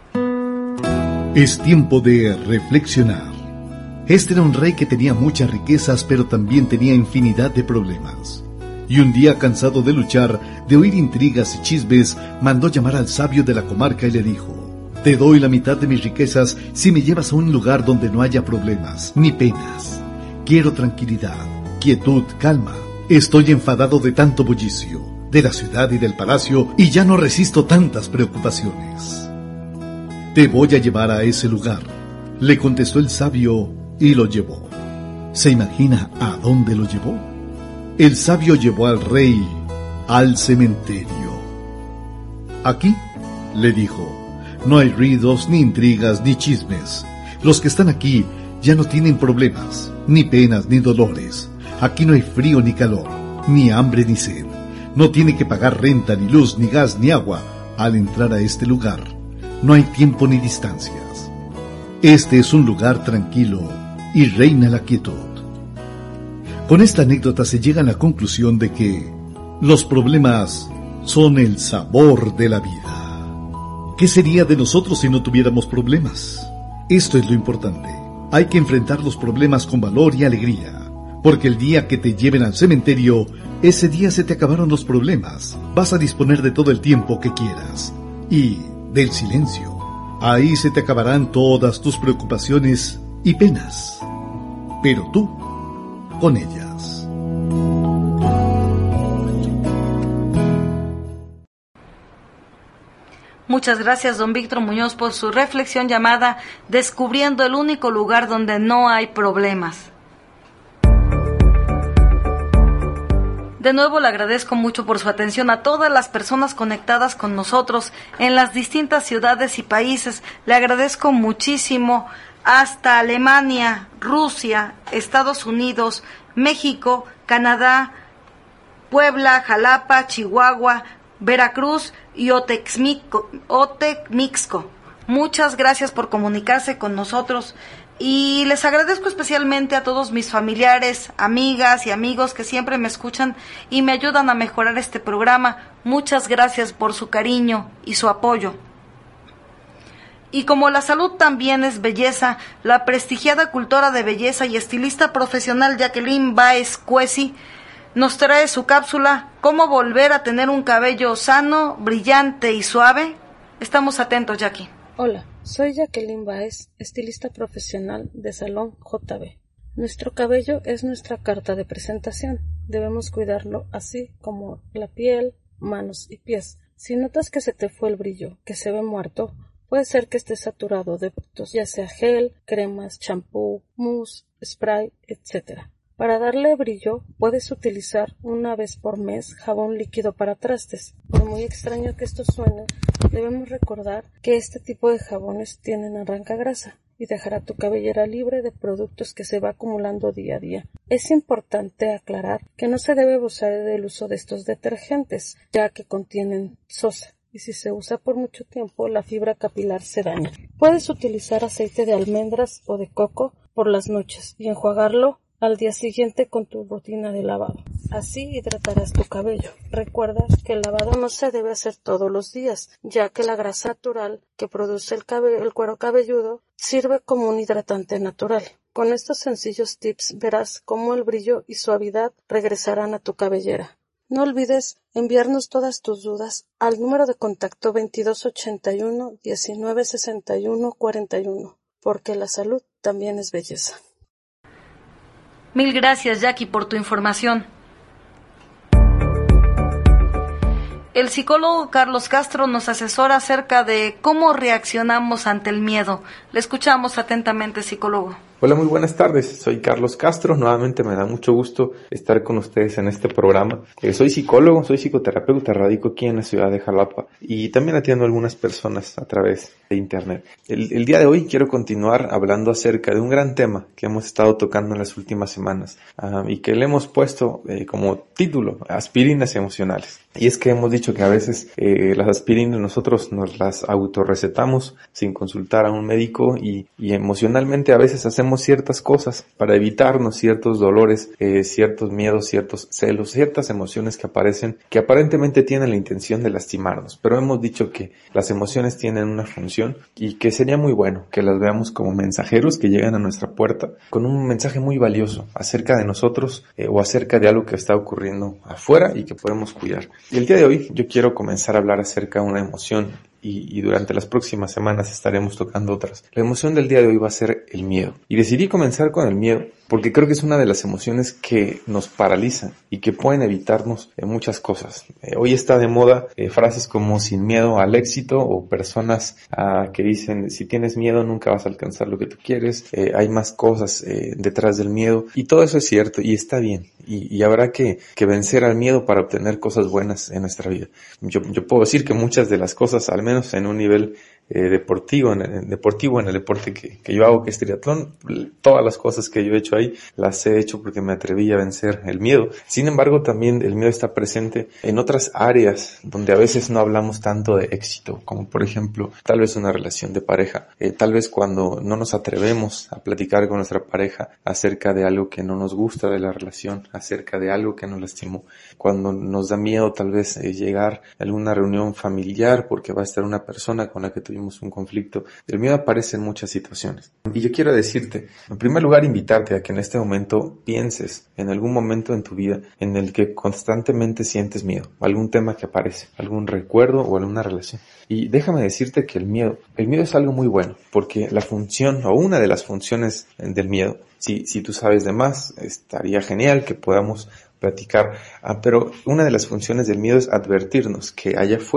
Es tiempo de reflexionar. Este era un rey que tenía muchas riquezas, pero también tenía infinidad de problemas. Y un día, cansado de luchar, de oír intrigas y chismes, mandó llamar al sabio de la comarca y le dijo: te doy la mitad de mis riquezas si me llevas a un lugar donde no haya problemas ni penas. Quiero tranquilidad, quietud, calma. Estoy enfadado de tanto bullicio, de la ciudad y del palacio, y ya no resisto tantas preocupaciones. Te voy a llevar a ese lugar, le contestó el sabio y lo llevó. ¿Se imagina a dónde lo llevó? El sabio llevó al rey al cementerio. Aquí, le dijo, no hay ruidos, ni intrigas, ni chismes. Los que están aquí ya no tienen problemas, ni penas, ni dolores. Aquí no hay frío ni calor, ni hambre ni sed. No tiene que pagar renta, ni luz, ni gas, ni agua al entrar a este lugar. No hay tiempo ni distancias. Este es un lugar tranquilo y reina la quietud. Con esta anécdota se llega a la conclusión de que los problemas son el sabor de la vida. ¿Qué sería de nosotros si no tuviéramos problemas? Esto es lo importante. Hay que enfrentar los problemas con valor y alegría, porque el día que te lleven al cementerio, ese día se te acabaron los problemas. Vas a disponer de todo el tiempo que quieras y del silencio. Ahí se te acabarán todas tus preocupaciones y penas, pero tú con ellas. Muchas gracias, don Víctor Muñoz, por su reflexión llamada Descubriendo el único lugar donde no hay problemas. De nuevo le agradezco mucho por su atención a todas las personas conectadas con nosotros en las distintas ciudades y países. Le agradezco muchísimo hasta Alemania, Rusia, Estados Unidos, México, Canadá, Puebla, Jalapa, Chihuahua, Veracruz y Otexmixco. Muchas gracias por comunicarse con nosotros y les agradezco especialmente a todos mis familiares, amigas y amigos que siempre me escuchan y me ayudan a mejorar este programa. Muchas gracias por su cariño y su apoyo. Y como la salud también es belleza, la prestigiada cultora de belleza y estilista profesional Jacqueline Báez Cuesi nos trae su cápsula ¿Cómo volver a tener un cabello sano, brillante y suave? Estamos atentos, Jackie. Hola, soy Jacqueline Báez, estilista profesional de Salón JB. Nuestro cabello es nuestra carta de presentación. Debemos cuidarlo así como la piel, manos y pies. Si notas que se te fue el brillo, que se ve muerto, puede ser que esté saturado de productos, ya sea gel, cremas, champú, mousse, spray, etc. Para darle brillo, puedes utilizar una vez por mes jabón líquido para trastes. Por muy extraño que esto suene, debemos recordar que este tipo de jabones tienen arrancagrasa y dejará tu cabellera libre de productos que se va acumulando día a día. Es importante aclarar que no se debe abusar del uso de estos detergentes, ya que contienen sosa. Y si se usa por mucho tiempo, la fibra capilar se daña. Puedes utilizar aceite de almendras o de coco por las noches y enjuagarlo al día siguiente con tu rutina de lavado. Así hidratarás tu cabello. Recuerda que el lavado no se debe hacer todos los días, ya que la grasa natural que produce el cuero cabelludo sirve como un hidratante natural. Con estos sencillos tips verás cómo el brillo y suavidad regresarán a tu cabellera. No olvides enviarnos todas tus dudas al número de contacto 2281 1961 41, porque la salud también es belleza. Mil gracias, Jackie, por tu información. El psicólogo Carlos Castro nos asesora acerca de cómo reaccionamos ante el miedo. Le escuchamos atentamente, psicólogo. Hola, muy buenas tardes. Soy Carlos Castro. Nuevamente me da mucho gusto estar con ustedes en este programa. Soy psicólogo, soy psicoterapeuta, radico aquí en la ciudad de Jalapa y también atiendo a algunas personas a través de internet. El día de hoy quiero continuar hablando acerca de un gran tema que hemos estado tocando en las últimas semanas y que le hemos puesto como título aspirinas emocionales. Y es que hemos dicho que a veces las aspirinas nosotros nos las autorrecetamos sin consultar a un médico y emocionalmente a veces hacemos ciertas cosas para evitarnos ciertos dolores, ciertos miedos, ciertos celos, ciertas emociones que aparecen, que aparentemente tienen la intención de lastimarnos. Pero hemos dicho que las emociones tienen una función y que sería muy bueno que las veamos como mensajeros que llegan a nuestra puerta con un mensaje muy valioso acerca de nosotros o acerca de algo que está ocurriendo afuera y que podemos cuidar. Y el día de hoy yo quiero comenzar a hablar acerca de una emoción y durante las próximas semanas estaremos tocando otras. La emoción del día de hoy va a ser el miedo. Y decidí comenzar con el miedo porque creo que es una de las emociones que nos paralizan y que pueden evitarnos muchas cosas. Hoy está de moda frases como sin miedo al éxito o personas que dicen si tienes miedo nunca vas a alcanzar lo que tú quieres, hay más cosas detrás del miedo y todo eso es cierto y está bien y habrá que vencer al miedo para obtener cosas buenas en nuestra vida. Yo puedo decir que muchas de las cosas, al menos en un nivel deportivo en el deporte que yo hago, que es triatlón, todas las cosas que yo he hecho ahí las he hecho porque me atreví a vencer el miedo. Sin embargo, también el miedo está presente en otras áreas donde a veces no hablamos tanto de éxito, como por ejemplo tal vez una relación de pareja, tal vez cuando no nos atrevemos a platicar con nuestra pareja acerca de algo que no nos gusta de la relación, acerca de algo que nos lastimó, cuando nos da miedo tal vez llegar a alguna reunión familiar porque va a estar una persona con la que tuvimos un conflicto. El miedo aparece en muchas situaciones. Y yo quiero decirte, en primer lugar, invitarte a que en este momento pienses en algún momento en tu vida en el que constantemente sientes miedo, algún tema que aparece, algún recuerdo o alguna relación. Y déjame decirte que el miedo es algo muy bueno, porque la función o una de las funciones del miedo, si tú sabes de más, estaría genial que podamos platicar, pero una de las funciones del miedo es advertirnos que allá afuera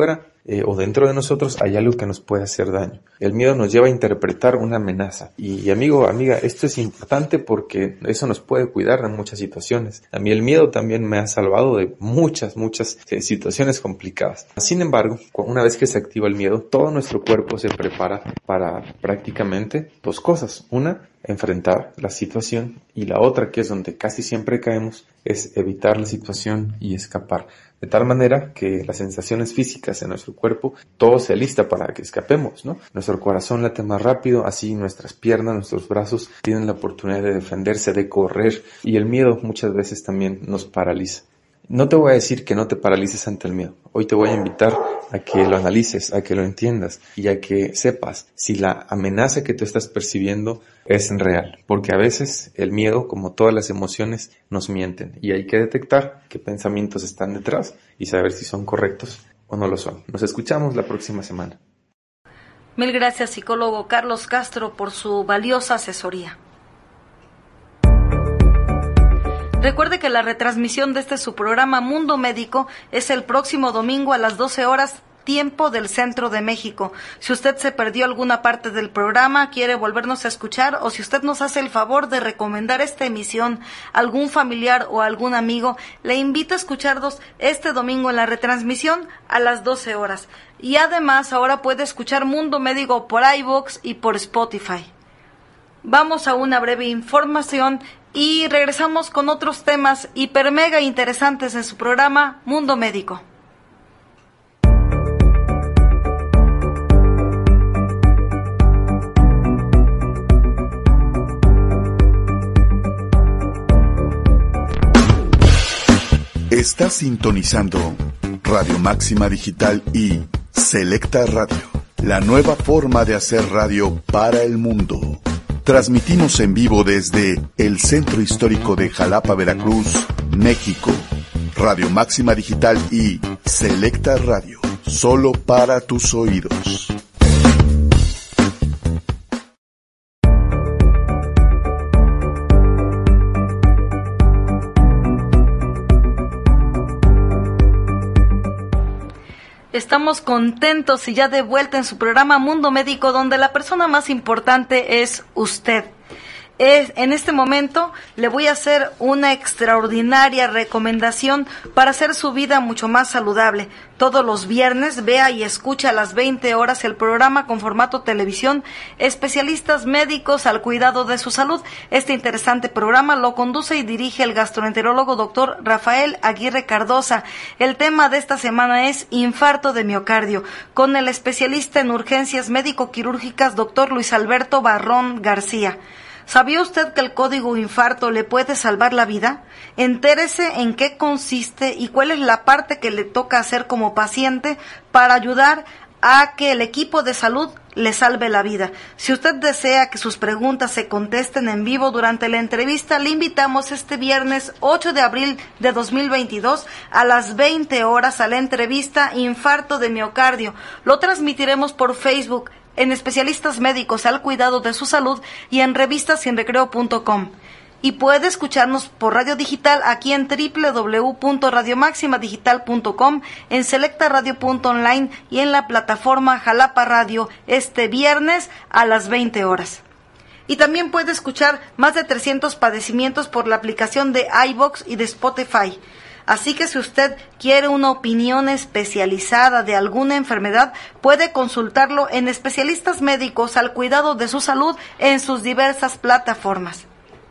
o dentro de nosotros hay algo que nos puede hacer daño. El miedo nos lleva a interpretar una amenaza. Y amigo, amiga, esto es importante porque eso nos puede cuidar en muchas situaciones. A mí el miedo también me ha salvado de muchas situaciones complicadas. Sin embargo, una vez que se activa el miedo, todo nuestro cuerpo se prepara para prácticamente dos cosas. Una, enfrentar la situación, y la otra, que es donde casi siempre caemos, es evitar la situación y escapar. De tal manera que las sensaciones físicas en nuestro cuerpo, todo se alista para que escapemos, ¿no? Nuestro corazón late más rápido, así nuestras piernas, nuestros brazos tienen la oportunidad de defenderse, de correr, y el miedo muchas veces también nos paraliza. No te voy a decir que no te paralices ante el miedo. Hoy te voy a invitar a que lo analices, a que lo entiendas y a que sepas si la amenaza que tú estás percibiendo es real. Porque a veces el miedo, como todas las emociones, nos mienten y hay que detectar qué pensamientos están detrás y saber si son correctos o no lo son. Nos escuchamos la próxima semana. Mil gracias, psicólogo Carlos Castro, por su valiosa asesoría. Recuerde que la retransmisión de su programa Mundo Médico es el próximo domingo a las 12 horas, tiempo del Centro de México. Si usted se perdió alguna parte del programa, quiere volvernos a escuchar, o si usted nos hace el favor de recomendar esta emisión a algún familiar o a algún amigo, le invito a escucharnos este domingo en la retransmisión a las 12 horas. Y además ahora puede escuchar Mundo Médico por iVoox y por Spotify. Vamos a una breve información y regresamos con otros temas hiper mega interesantes en su programa Mundo Médico. Estás sintonizando Radio Máxima Digital y Selecta Radio, la nueva forma de hacer radio para el mundo. Transmitimos en vivo desde el Centro Histórico de Jalapa, Veracruz, México. Radio Máxima Digital y Selecta Radio, solo para tus oídos. Estamos contentos y ya de vuelta en su programa Mundo Médico, donde la persona más importante es usted. En este momento le voy a hacer una extraordinaria recomendación para hacer su vida mucho más saludable. Todos los viernes vea y escucha a las 20 horas el programa con formato televisión, Especialistas Médicos al Cuidado de su Salud. Este interesante programa lo conduce y dirige el gastroenterólogo doctor Rafael Aguirre Cardosa. El tema de esta semana es infarto de miocardio, con el especialista en urgencias médico-quirúrgicas doctor Luis Alberto Barrón García. ¿Sabía usted que el código infarto le puede salvar la vida? Entérese en qué consiste y cuál es la parte que le toca hacer como paciente para ayudar a que el equipo de salud le salve la vida. Si usted desea que sus preguntas se contesten en vivo durante la entrevista, le invitamos este viernes 8 de abril de 2022 a las 20 horas a la entrevista Infarto de Miocardio. Lo transmitiremos por Facebook, en Especialistas Médicos al Cuidado de su Salud y en revistasinrecreo.com. Y puede escucharnos por radio digital aquí en www.radiomaximadigital.com, en selectaradio.online y en la plataforma Jalapa Radio este viernes a las 20 horas. Y también puede escuchar más de 300 padecimientos por la aplicación de iVoox y de Spotify. Así que si usted quiere una opinión especializada de alguna enfermedad, puede consultarlo en Especialistas Médicos al Cuidado de su Salud en sus diversas plataformas.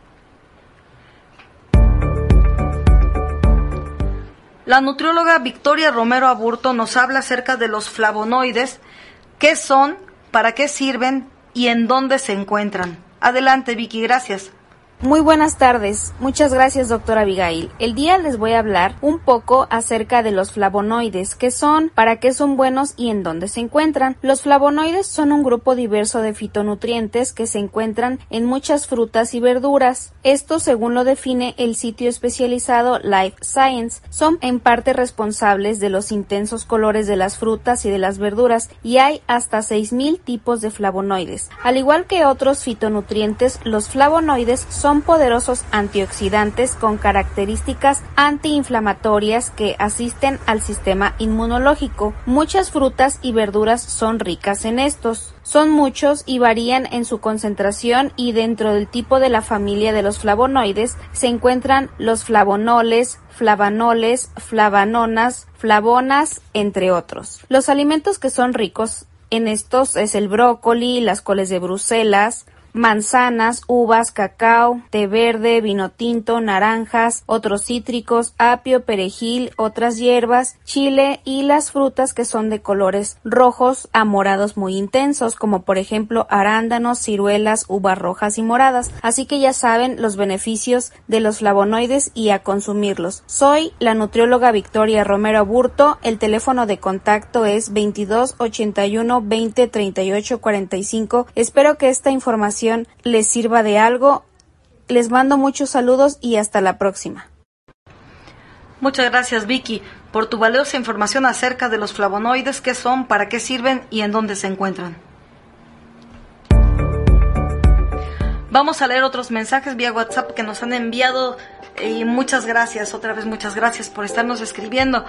La nutrióloga Victoria Romero Aburto nos habla acerca de los flavonoides, qué son, para qué sirven y en dónde se encuentran. Adelante, Vicky, gracias. Muy buenas tardes, muchas gracias doctora Abigail. El día les voy a hablar un poco acerca de los flavonoides, qué son, para qué son buenos y en dónde se encuentran. Los flavonoides son un grupo diverso de fitonutrientes que se encuentran en muchas frutas y verduras. Esto según lo define el sitio especializado Life Science. Son en parte responsables de los intensos colores de las frutas y de las verduras y hay hasta 6,000 tipos de flavonoides. Al igual que otros fitonutrientes, los flavonoides son son poderosos antioxidantes con características antiinflamatorias que asisten al sistema inmunológico. Muchas frutas y verduras son ricas en estos. Son muchos y varían en su concentración, y dentro del tipo de la familia de los flavonoides se encuentran los flavonoles, flavanoles, flavanonas, flavonas, entre otros. Los alimentos que son ricos en estos es el brócoli, las coles de Bruselas, manzanas, uvas, cacao, té verde, vino tinto, naranjas, otros cítricos, apio, perejil, otras hierbas, chile y las frutas que son de colores rojos a morados muy intensos, como por ejemplo arándanos, ciruelas, uvas rojas y moradas. Así que ya saben los beneficios de los flavonoides y a consumirlos. Soy la nutrióloga Victoria Romero Burto. El teléfono de contacto es 22 81 20 38 45. Espero que esta información les sirva de algo. Les mando muchos saludos y hasta la próxima. Muchas gracias, Vicky, por tu valiosa información acerca de los flavonoides, qué son, para qué sirven y en dónde se encuentran. Vamos a leer otros mensajes vía WhatsApp que nos han enviado y muchas gracias, otra vez muchas gracias por estarnos escribiendo.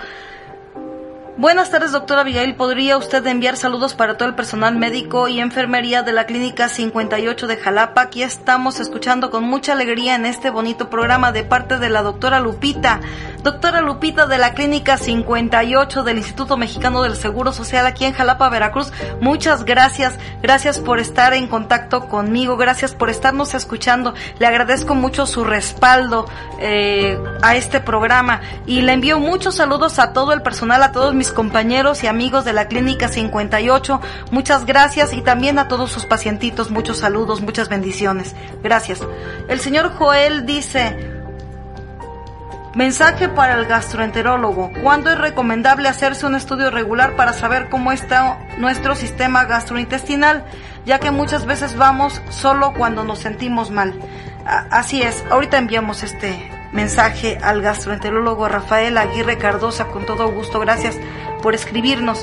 Buenas tardes, doctora Abigail. ¿Podría usted enviar saludos para todo el personal médico y enfermería de la Clínica 58 de Jalapa? Aquí estamos escuchando con mucha alegría en este bonito programa de parte de la doctora Lupita. Doctora Lupita de la Clínica 58 del Instituto Mexicano del Seguro Social aquí en Jalapa, Veracruz. Muchas gracias. Gracias por estar en contacto conmigo. Gracias por estarnos escuchando. Le agradezco mucho su respaldo a este programa. Y le envío muchos saludos a todo el personal, a todos mis compañeros y amigos de la Clínica 58, muchas gracias, y también a todos sus pacientitos, muchos saludos, muchas bendiciones, gracias. El señor Joel dice: mensaje para el gastroenterólogo, ¿cuándo es recomendable hacerse un estudio regular para saber cómo está nuestro sistema gastrointestinal? Ya que muchas veces vamos solo cuando nos sentimos mal. Así es, ahorita enviamos este mensaje al gastroenterólogo Rafael Aguirre Cardosa, con todo gusto. Gracias por escribirnos.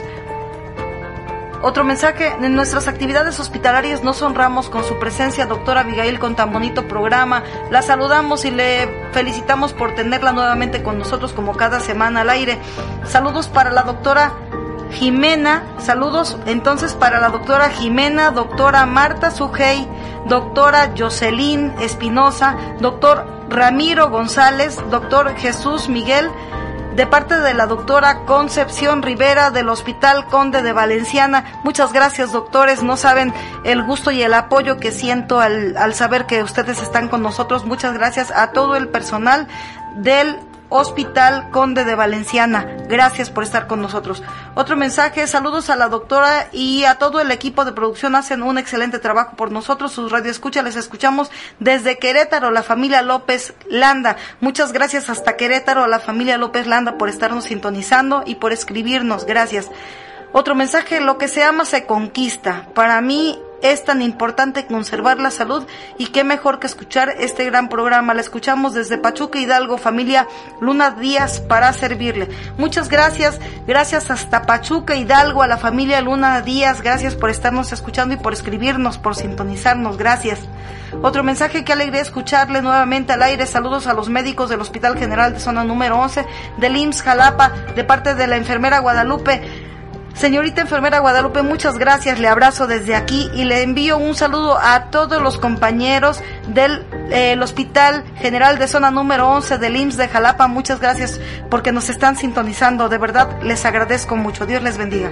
Otro mensaje: en nuestras actividades hospitalarias nos honramos con su presencia, doctora Abigail, con tan bonito programa. La saludamos y le felicitamos por tenerla nuevamente con nosotros como cada semana al aire. Saludos para la doctora Jimena, saludos entonces para la doctora Jimena, doctora Marta Sujei, doctora Jocelyn Espinosa, doctor Ramiro González, doctor Jesús Miguel, de parte de la doctora Concepción Rivera del Hospital Conde de Valenciana. Muchas gracias, doctores, no saben el gusto y el apoyo que siento al saber que ustedes están con nosotros. Muchas gracias a todo el personal del Hospital Conde de Valenciana, gracias por estar con nosotros. Otro mensaje: saludos a la doctora y a todo el equipo de producción, hacen un excelente trabajo por nosotros, sus radioescuchas, les escuchamos desde Querétaro, la familia López Landa. Muchas gracias hasta Querétaro a la familia López Landa por estarnos sintonizando y por escribirnos, gracias. Otro mensaje: lo que se ama se conquista. Para mí es tan importante conservar la salud, y qué mejor que escuchar este gran programa. La escuchamos desde Pachuca, Hidalgo, familia Luna Díaz, para servirle. Muchas gracias, gracias hasta Pachuca, Hidalgo, a la familia Luna Díaz, gracias por estarnos escuchando y por escribirnos, por sintonizarnos, gracias. Otro mensaje: qué alegría escucharle nuevamente al aire. Saludos a los médicos del Hospital General de Zona número 11 del IMSS Jalapa, de parte de la enfermera Guadalupe. Señorita enfermera Guadalupe, muchas gracias, le abrazo desde aquí y le envío un saludo a todos los compañeros del Hospital General de Zona número 11 del IMSS de Jalapa. Muchas gracias porque nos están sintonizando, de verdad les agradezco mucho, Dios les bendiga.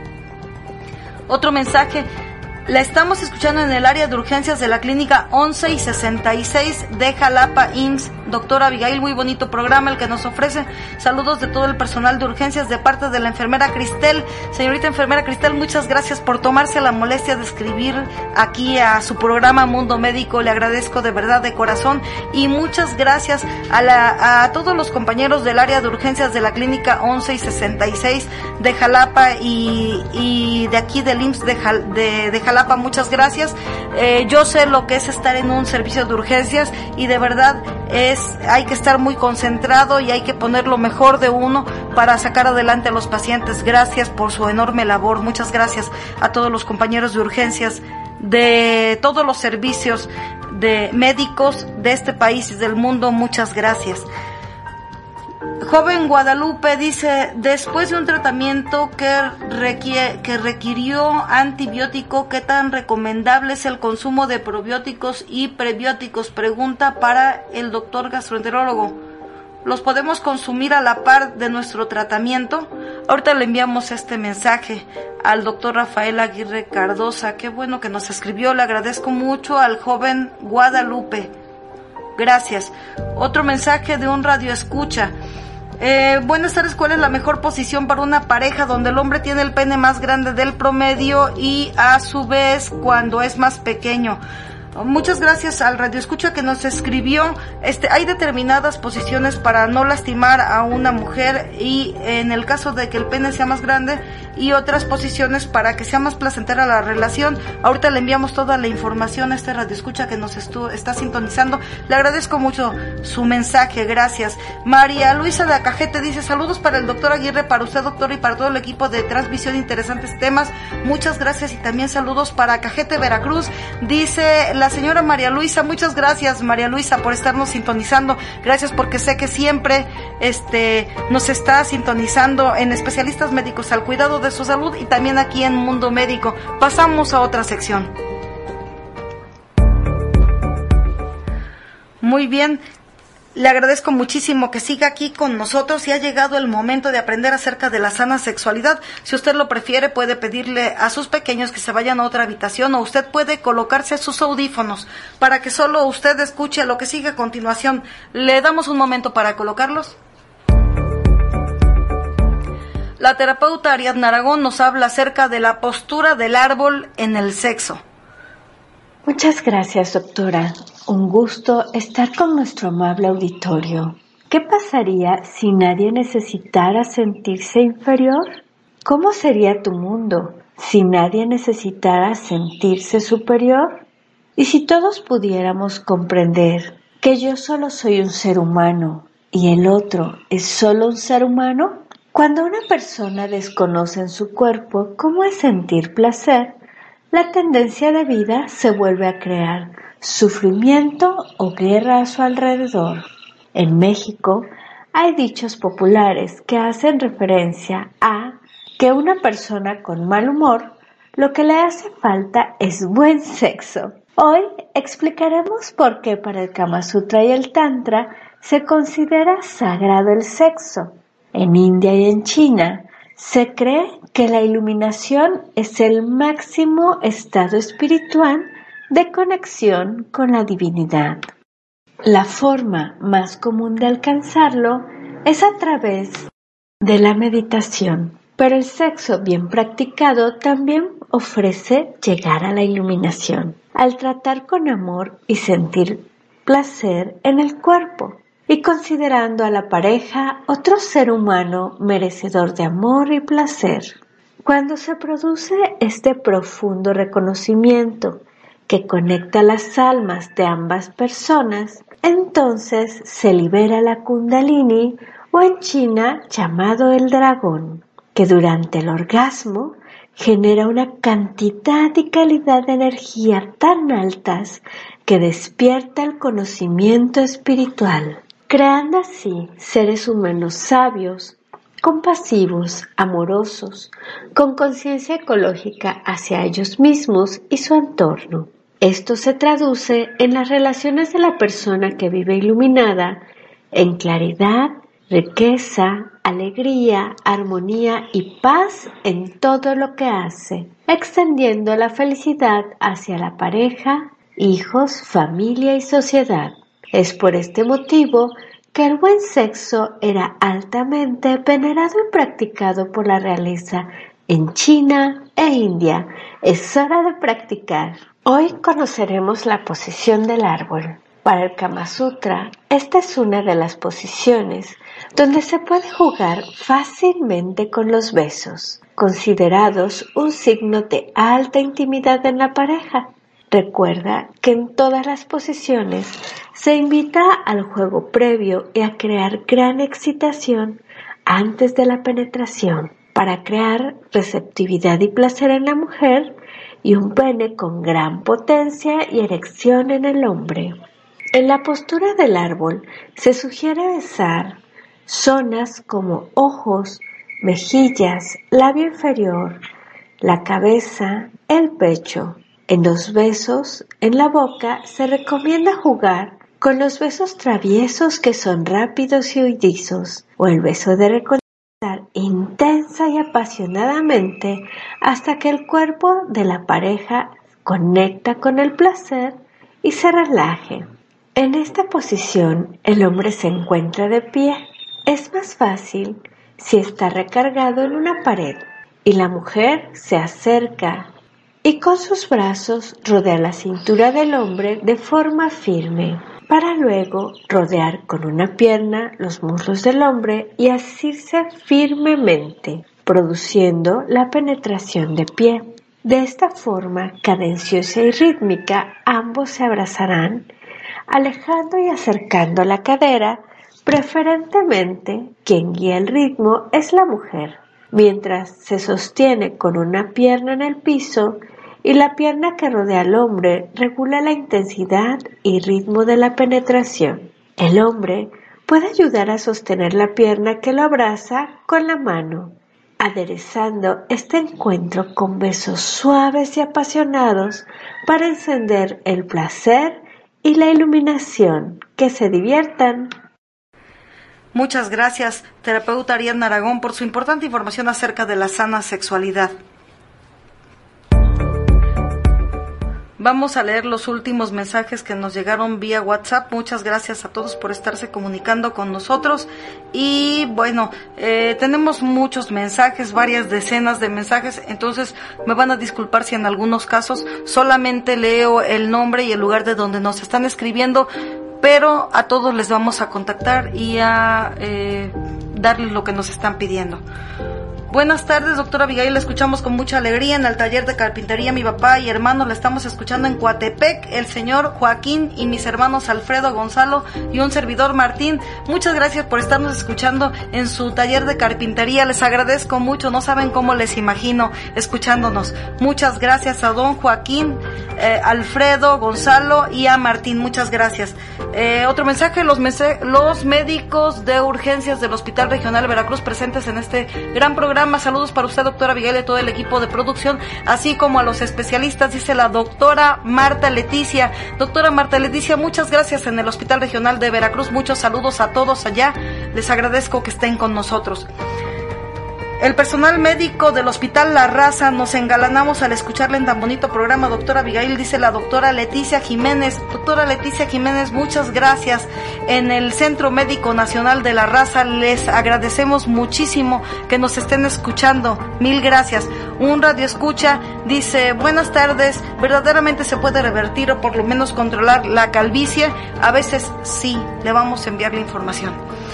Otro mensaje: la estamos escuchando en el área de urgencias de la Clínica 11 y 66 de Jalapa IMSS. Doctora Abigail, muy bonito programa el que nos ofrece. Saludos de todo el personal de urgencias de parte de la enfermera Cristel. Señorita enfermera Cristel, muchas gracias por tomarse la molestia de escribir aquí a su programa Mundo Médico. Le agradezco de verdad, de corazón. Y muchas gracias a todos los compañeros del área de urgencias de la Clínica 11 y 66 de Jalapa y de aquí del IMSS de Jalapa. Muchas gracias. Yo sé lo que es estar en un servicio de urgencias y de verdad hay que estar muy concentrado y hay que poner lo mejor de uno para sacar adelante a los pacientes. Gracias por su enorme labor. Muchas gracias a todos los compañeros de urgencias de todos los servicios de médicos de este país y del mundo. Muchas gracias. Joven Guadalupe dice, después de un tratamiento que requirió antibiótico, ¿qué tan recomendable es el consumo de probióticos y prebióticos? Pregunta para el doctor gastroenterólogo. ¿Los podemos consumir a la par de nuestro tratamiento? Ahorita le enviamos este mensaje al doctor Rafael Aguirre Cardosa. Qué bueno que nos escribió, le agradezco mucho al joven Guadalupe. Gracias. Otro mensaje de un radioescucha. Buenas tardes, ¿cuál es la mejor posición para una pareja donde el hombre tiene el pene más grande del promedio y a su vez cuando es más pequeño? Muchas gracias al radioescucha que nos escribió. Hay determinadas posiciones para no lastimar a una mujer y en el caso de que el pene sea más grande, y otras posiciones para que sea más placentera la relación. Ahorita le enviamos toda la información a este radioescucha que nos está sintonizando. Le agradezco mucho su mensaje, gracias. María Luisa de Acajete dice, saludos para el doctor Aguirre, para usted doctor y para todo el equipo de transmisión, interesantes temas. Muchas gracias y también saludos para Acajete, Veracruz. Dice la señora María Luisa, muchas gracias María Luisa por estarnos sintonizando. Gracias porque sé que siempre nos está sintonizando en Especialistas Médicos al Cuidado de su Salud y también aquí en Mundo Médico. Pasamos a otra sección. Muy bien. Le agradezco muchísimo que siga aquí con nosotros y ha llegado el momento de aprender acerca de la sana sexualidad. Si usted lo prefiere, puede pedirle a sus pequeños que se vayan a otra habitación o usted puede colocarse sus audífonos para que solo usted escuche lo que sigue a continuación. ¿Le damos un momento para colocarlos? La terapeuta Ariadna Aragón nos habla acerca de la postura del árbol en el sexo. Muchas gracias, doctora. Un gusto estar con nuestro amable auditorio. ¿Qué pasaría si nadie necesitara sentirse inferior? ¿Cómo sería tu mundo si nadie necesitara sentirse superior? ¿Y si todos pudiéramos comprender que yo solo soy un ser humano y el otro es solo un ser humano? Cuando una persona desconoce en su cuerpo cómo es sentir placer, la tendencia de vida se vuelve a crear sufrimiento o guerra a su alrededor. En México hay dichos populares que hacen referencia a que una persona con mal humor lo que le hace falta es buen sexo. Hoy explicaremos por qué para el Kama Sutra y el Tantra se considera sagrado el sexo. En India y en China se cree que la iluminación es el máximo estado espiritual de conexión con la divinidad. La forma más común de alcanzarlo es a través de la meditación, pero el sexo bien practicado también ofrece llegar a la iluminación, al tratar con amor y sentir placer en el cuerpo, y considerando a la pareja otro ser humano merecedor de amor y placer. Cuando se produce este profundo reconocimiento que conecta las almas de ambas personas, entonces se libera la Kundalini, o en China llamado el dragón, que durante el orgasmo genera una cantidad y calidad de energía tan altas que despierta el conocimiento espiritual, creando así seres humanos sabios, compasivos, amorosos, con conciencia ecológica hacia ellos mismos y su entorno. Esto se traduce en las relaciones de la persona que vive iluminada en claridad, riqueza, alegría, armonía y paz en todo lo que hace, extendiendo la felicidad hacia la pareja, hijos, familia y sociedad. Es por este motivo que el buen sexo era altamente venerado y practicado por la realeza en China e India. Es hora de practicar. Hoy conoceremos la posición del árbol. Para el Kama Sutra, esta es una de las posiciones donde se puede jugar fácilmente con los besos, considerados un signo de alta intimidad en la pareja. Recuerda que en todas las posiciones se invita al juego previo y a crear gran excitación antes de la penetración, para crear receptividad y placer en la mujer y un pene con gran potencia y erección en el hombre. En la postura del árbol se sugiere besar zonas como ojos, mejillas, labio inferior, la cabeza, el pecho. En los besos, en la boca, se recomienda jugar con los besos traviesos que son rápidos y huidizos, o el beso de reconciliación intensa y apasionadamente hasta que el cuerpo de la pareja conecta con el placer y se relaje. En esta posición, el hombre se encuentra de pie. Es más fácil si está recargado en una pared y la mujer se acerca y con sus brazos rodea la cintura del hombre de forma firme, para luego rodear con una pierna los muslos del hombre y asirse firmemente, produciendo la penetración de pie. De esta forma cadenciosa y rítmica, ambos se abrazarán, alejando y acercando la cadera. Preferentemente, quien guía el ritmo es la mujer, mientras se sostiene con una pierna en el piso y la pierna que rodea al hombre regula la intensidad y ritmo de la penetración. El hombre puede ayudar a sostener la pierna que lo abraza con la mano, aderezando este encuentro con besos suaves y apasionados para encender el placer y la iluminación. Que se diviertan. Muchas gracias, terapeuta Ariadna Aragón, por su importante información acerca de la sana sexualidad. Vamos a leer los últimos mensajes que nos llegaron vía WhatsApp. Muchas gracias a todos por estarse comunicando con nosotros. Y bueno, tenemos muchos mensajes, varias decenas de mensajes, entonces me van a disculpar si en algunos casos solamente leo el nombre y el lugar de donde nos están escribiendo, pero a todos les vamos a contactar y a darles lo que nos están pidiendo. Buenas tardes, doctora Abigail, la escuchamos con mucha alegría en el taller de carpintería. Mi papá y hermano la estamos escuchando en Coatepec, el señor Joaquín y mis hermanos Alfredo, Gonzalo y un servidor Martín. Muchas gracias por estarnos escuchando en su taller de carpintería, les agradezco mucho, no saben cómo les imagino escuchándonos. Muchas gracias a don Joaquín, Alfredo, Gonzalo y a Martín, muchas gracias. Otro mensaje, los médicos de urgencias del Hospital Regional Veracruz presentes en este gran programa. Saludos para usted, doctora Abigail, y todo el equipo de producción, así como a los especialistas, dice la doctora Marta Leticia. Doctora Marta Leticia, muchas gracias en el Hospital Regional de Veracruz, muchos saludos a todos allá, les agradezco que estén con nosotros. El personal médico del Hospital La Raza, nos engalanamos al escucharle en tan bonito programa, doctora Abigail, dice la doctora Leticia Jiménez. Doctora Leticia Jiménez, muchas gracias. En el Centro Médico Nacional de La Raza les agradecemos muchísimo que nos estén escuchando, mil gracias. Un radio escucha dice, buenas tardes, verdaderamente se puede revertir o por lo menos controlar la calvicie. A veces sí, le vamos a enviar la información.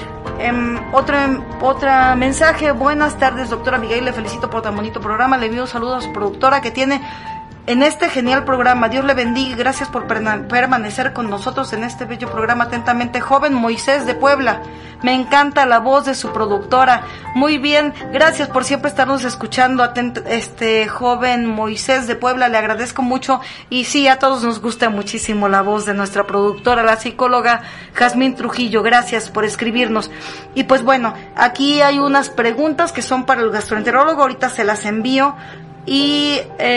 Otra mensaje, buenas tardes, doctora Abigail, le felicito por tan bonito programa, le envío un saludo a su productora que tiene en este genial programa, Dios le bendiga, gracias por permanecer con nosotros en este bello programa. Atentamente, joven Moisés de Puebla, me encanta la voz de su productora, muy bien, gracias por siempre estarnos escuchando, joven Moisés de Puebla, le agradezco mucho, y sí, a todos nos gusta muchísimo la voz de nuestra productora, la psicóloga Jazmín Trujillo, gracias por escribirnos. Y pues bueno, aquí hay unas preguntas que son para el gastroenterólogo, ahorita se las envío. Y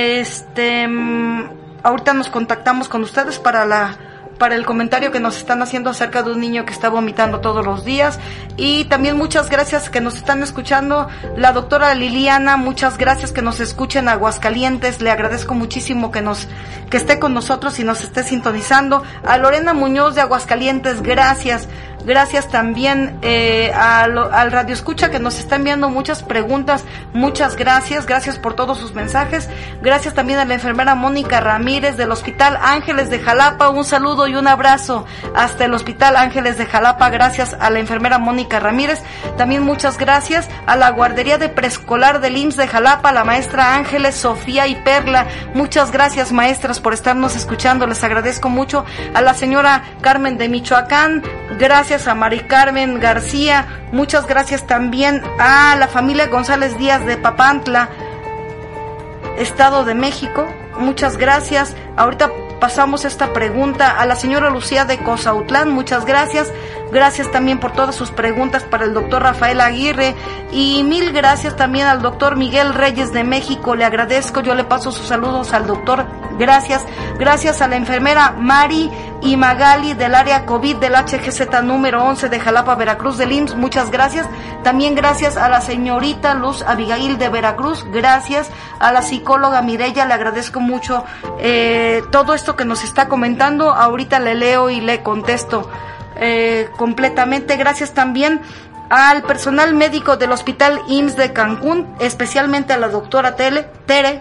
ahorita nos contactamos con ustedes para el comentario que nos están haciendo acerca de un niño que está vomitando todos los días. Y también muchas gracias que nos están escuchando la doctora Liliana, muchas gracias que nos escuchen Aguascalientes, le agradezco muchísimo que esté con nosotros y nos esté sintonizando. A Lorena Muñoz de Aguascalientes, gracias también al Radio Escucha que nos está enviando muchas preguntas, muchas gracias por todos sus mensajes. Gracias también a la enfermera Mónica Ramírez del Hospital Ángeles de Jalapa, un saludo y un abrazo hasta el Hospital Ángeles de Jalapa, gracias a la enfermera Mónica Ramírez. También muchas gracias a la guardería de preescolar del IMSS de Jalapa, la maestra Ángeles, Sofía y Perla, muchas gracias maestras por estarnos escuchando, les agradezco mucho. A la señora Carmen de Michoacán, gracias a Mari Carmen García, muchas gracias también a la familia González Díaz de Papantla, Estado de México, muchas gracias. Ahorita pasamos esta pregunta a la señora Lucía de Cozautlán, muchas gracias. Gracias también por todas sus preguntas para el doctor Rafael Aguirre, y mil gracias también al doctor Miguel Reyes de México, le agradezco, yo le paso sus saludos al doctor, gracias. Gracias a la enfermera Mari y Magali del área COVID del HGZ número 11 de Jalapa, Veracruz, del IMSS, muchas gracias. También gracias a la señorita Luz Abigail de Veracruz, gracias a la psicóloga Mireya, le agradezco mucho todo esto que nos está comentando, ahorita le leo y le contesto completamente. Gracias también al personal médico del Hospital IMSS de Cancún, especialmente a la doctora Tere.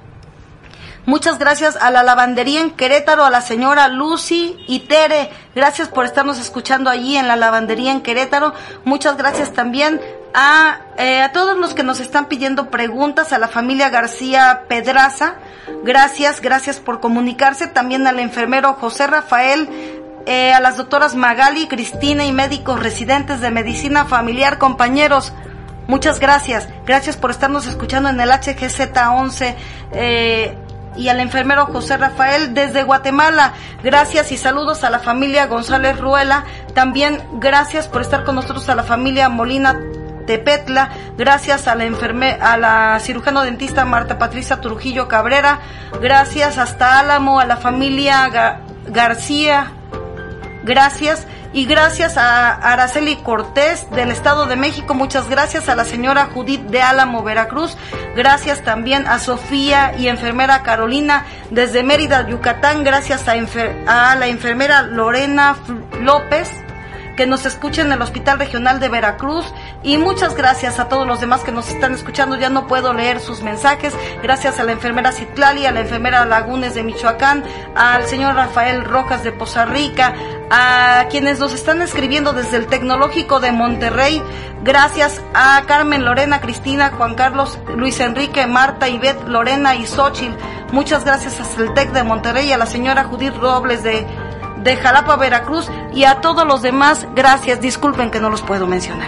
Muchas gracias a la lavandería en Querétaro, a la señora Lucy y Tere, gracias por estarnos escuchando allí en la lavandería en Querétaro. Muchas gracias también a todos los que nos están pidiendo preguntas, a la familia García Pedraza, gracias por comunicarse, también al enfermero José Rafael, a las doctoras Magali, Cristina y médicos residentes de medicina familiar, compañeros, muchas gracias por estarnos escuchando en el HGZ 11, y al enfermero José Rafael desde Guatemala, gracias y saludos a la familia González Ruela, también gracias por estar con nosotros a la familia Molina Tepetla, gracias a la cirujano dentista Marta Patricia Trujillo Cabrera, gracias hasta Álamo, a la familia García, gracias, y gracias a Araceli Cortés del Estado de México, muchas gracias a la señora Judith de Álamo, Veracruz, gracias también a Sofía y enfermera Carolina desde Mérida, Yucatán, gracias a la enfermera Lorena López, que nos escucha en el Hospital Regional de Veracruz, y muchas gracias a todos los demás que nos están escuchando, ya no puedo leer sus mensajes, gracias a la enfermera Citlali, a la enfermera Lagunes de Michoacán, al señor Rafael Rojas de Poza Rica, a quienes nos están escribiendo desde el Tecnológico de Monterrey, gracias a Carmen, Lorena, Cristina, Juan Carlos, Luis Enrique, Marta, Ivette, Lorena y Xochitl, muchas gracias a Celtec de Monterrey, a la señora Judith Robles de Jalapa, Veracruz, y a todos los demás, gracias, disculpen que no los puedo mencionar.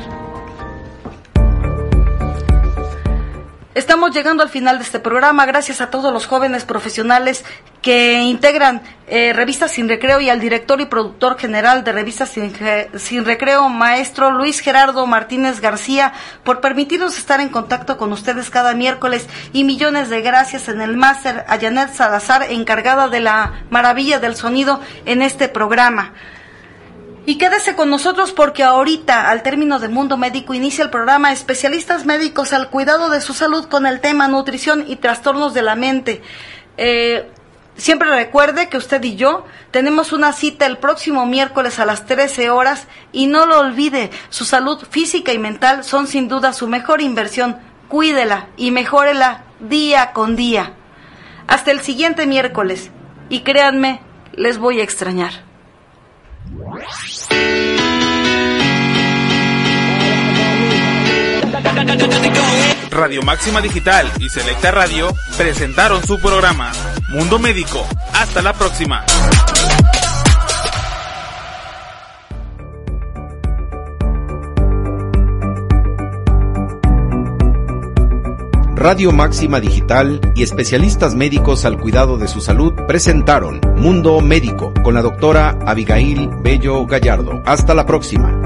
Estamos llegando al final de este programa, gracias a todos los jóvenes profesionales que integran Revistas Sin Recreo, y al director y productor general de Revistas Sin Recreo, maestro Luis Gerardo Martínez García, por permitirnos estar en contacto con ustedes cada miércoles, y millones de gracias en el máster a Janet Salazar, encargada de la maravilla del sonido en este programa. Y quédese con nosotros porque ahorita, al término de Mundo Médico, inicia el programa Especialistas Médicos al Cuidado de su Salud con el tema Nutrición y Trastornos de la Mente. Siempre recuerde que usted y yo tenemos una cita el próximo miércoles a las 13 horas y no lo olvide, su salud física y mental son sin duda su mejor inversión. Cuídela y mejórela día con día. Hasta el siguiente miércoles y créanme, les voy a extrañar. Radio Máxima Digital y Selecta Radio presentaron su programa Mundo Médico. Hasta la próxima. Radio Máxima Digital y especialistas médicos al cuidado de su salud presentaron Mundo Médico con la doctora Abigail Bello Gallardo. Hasta la próxima.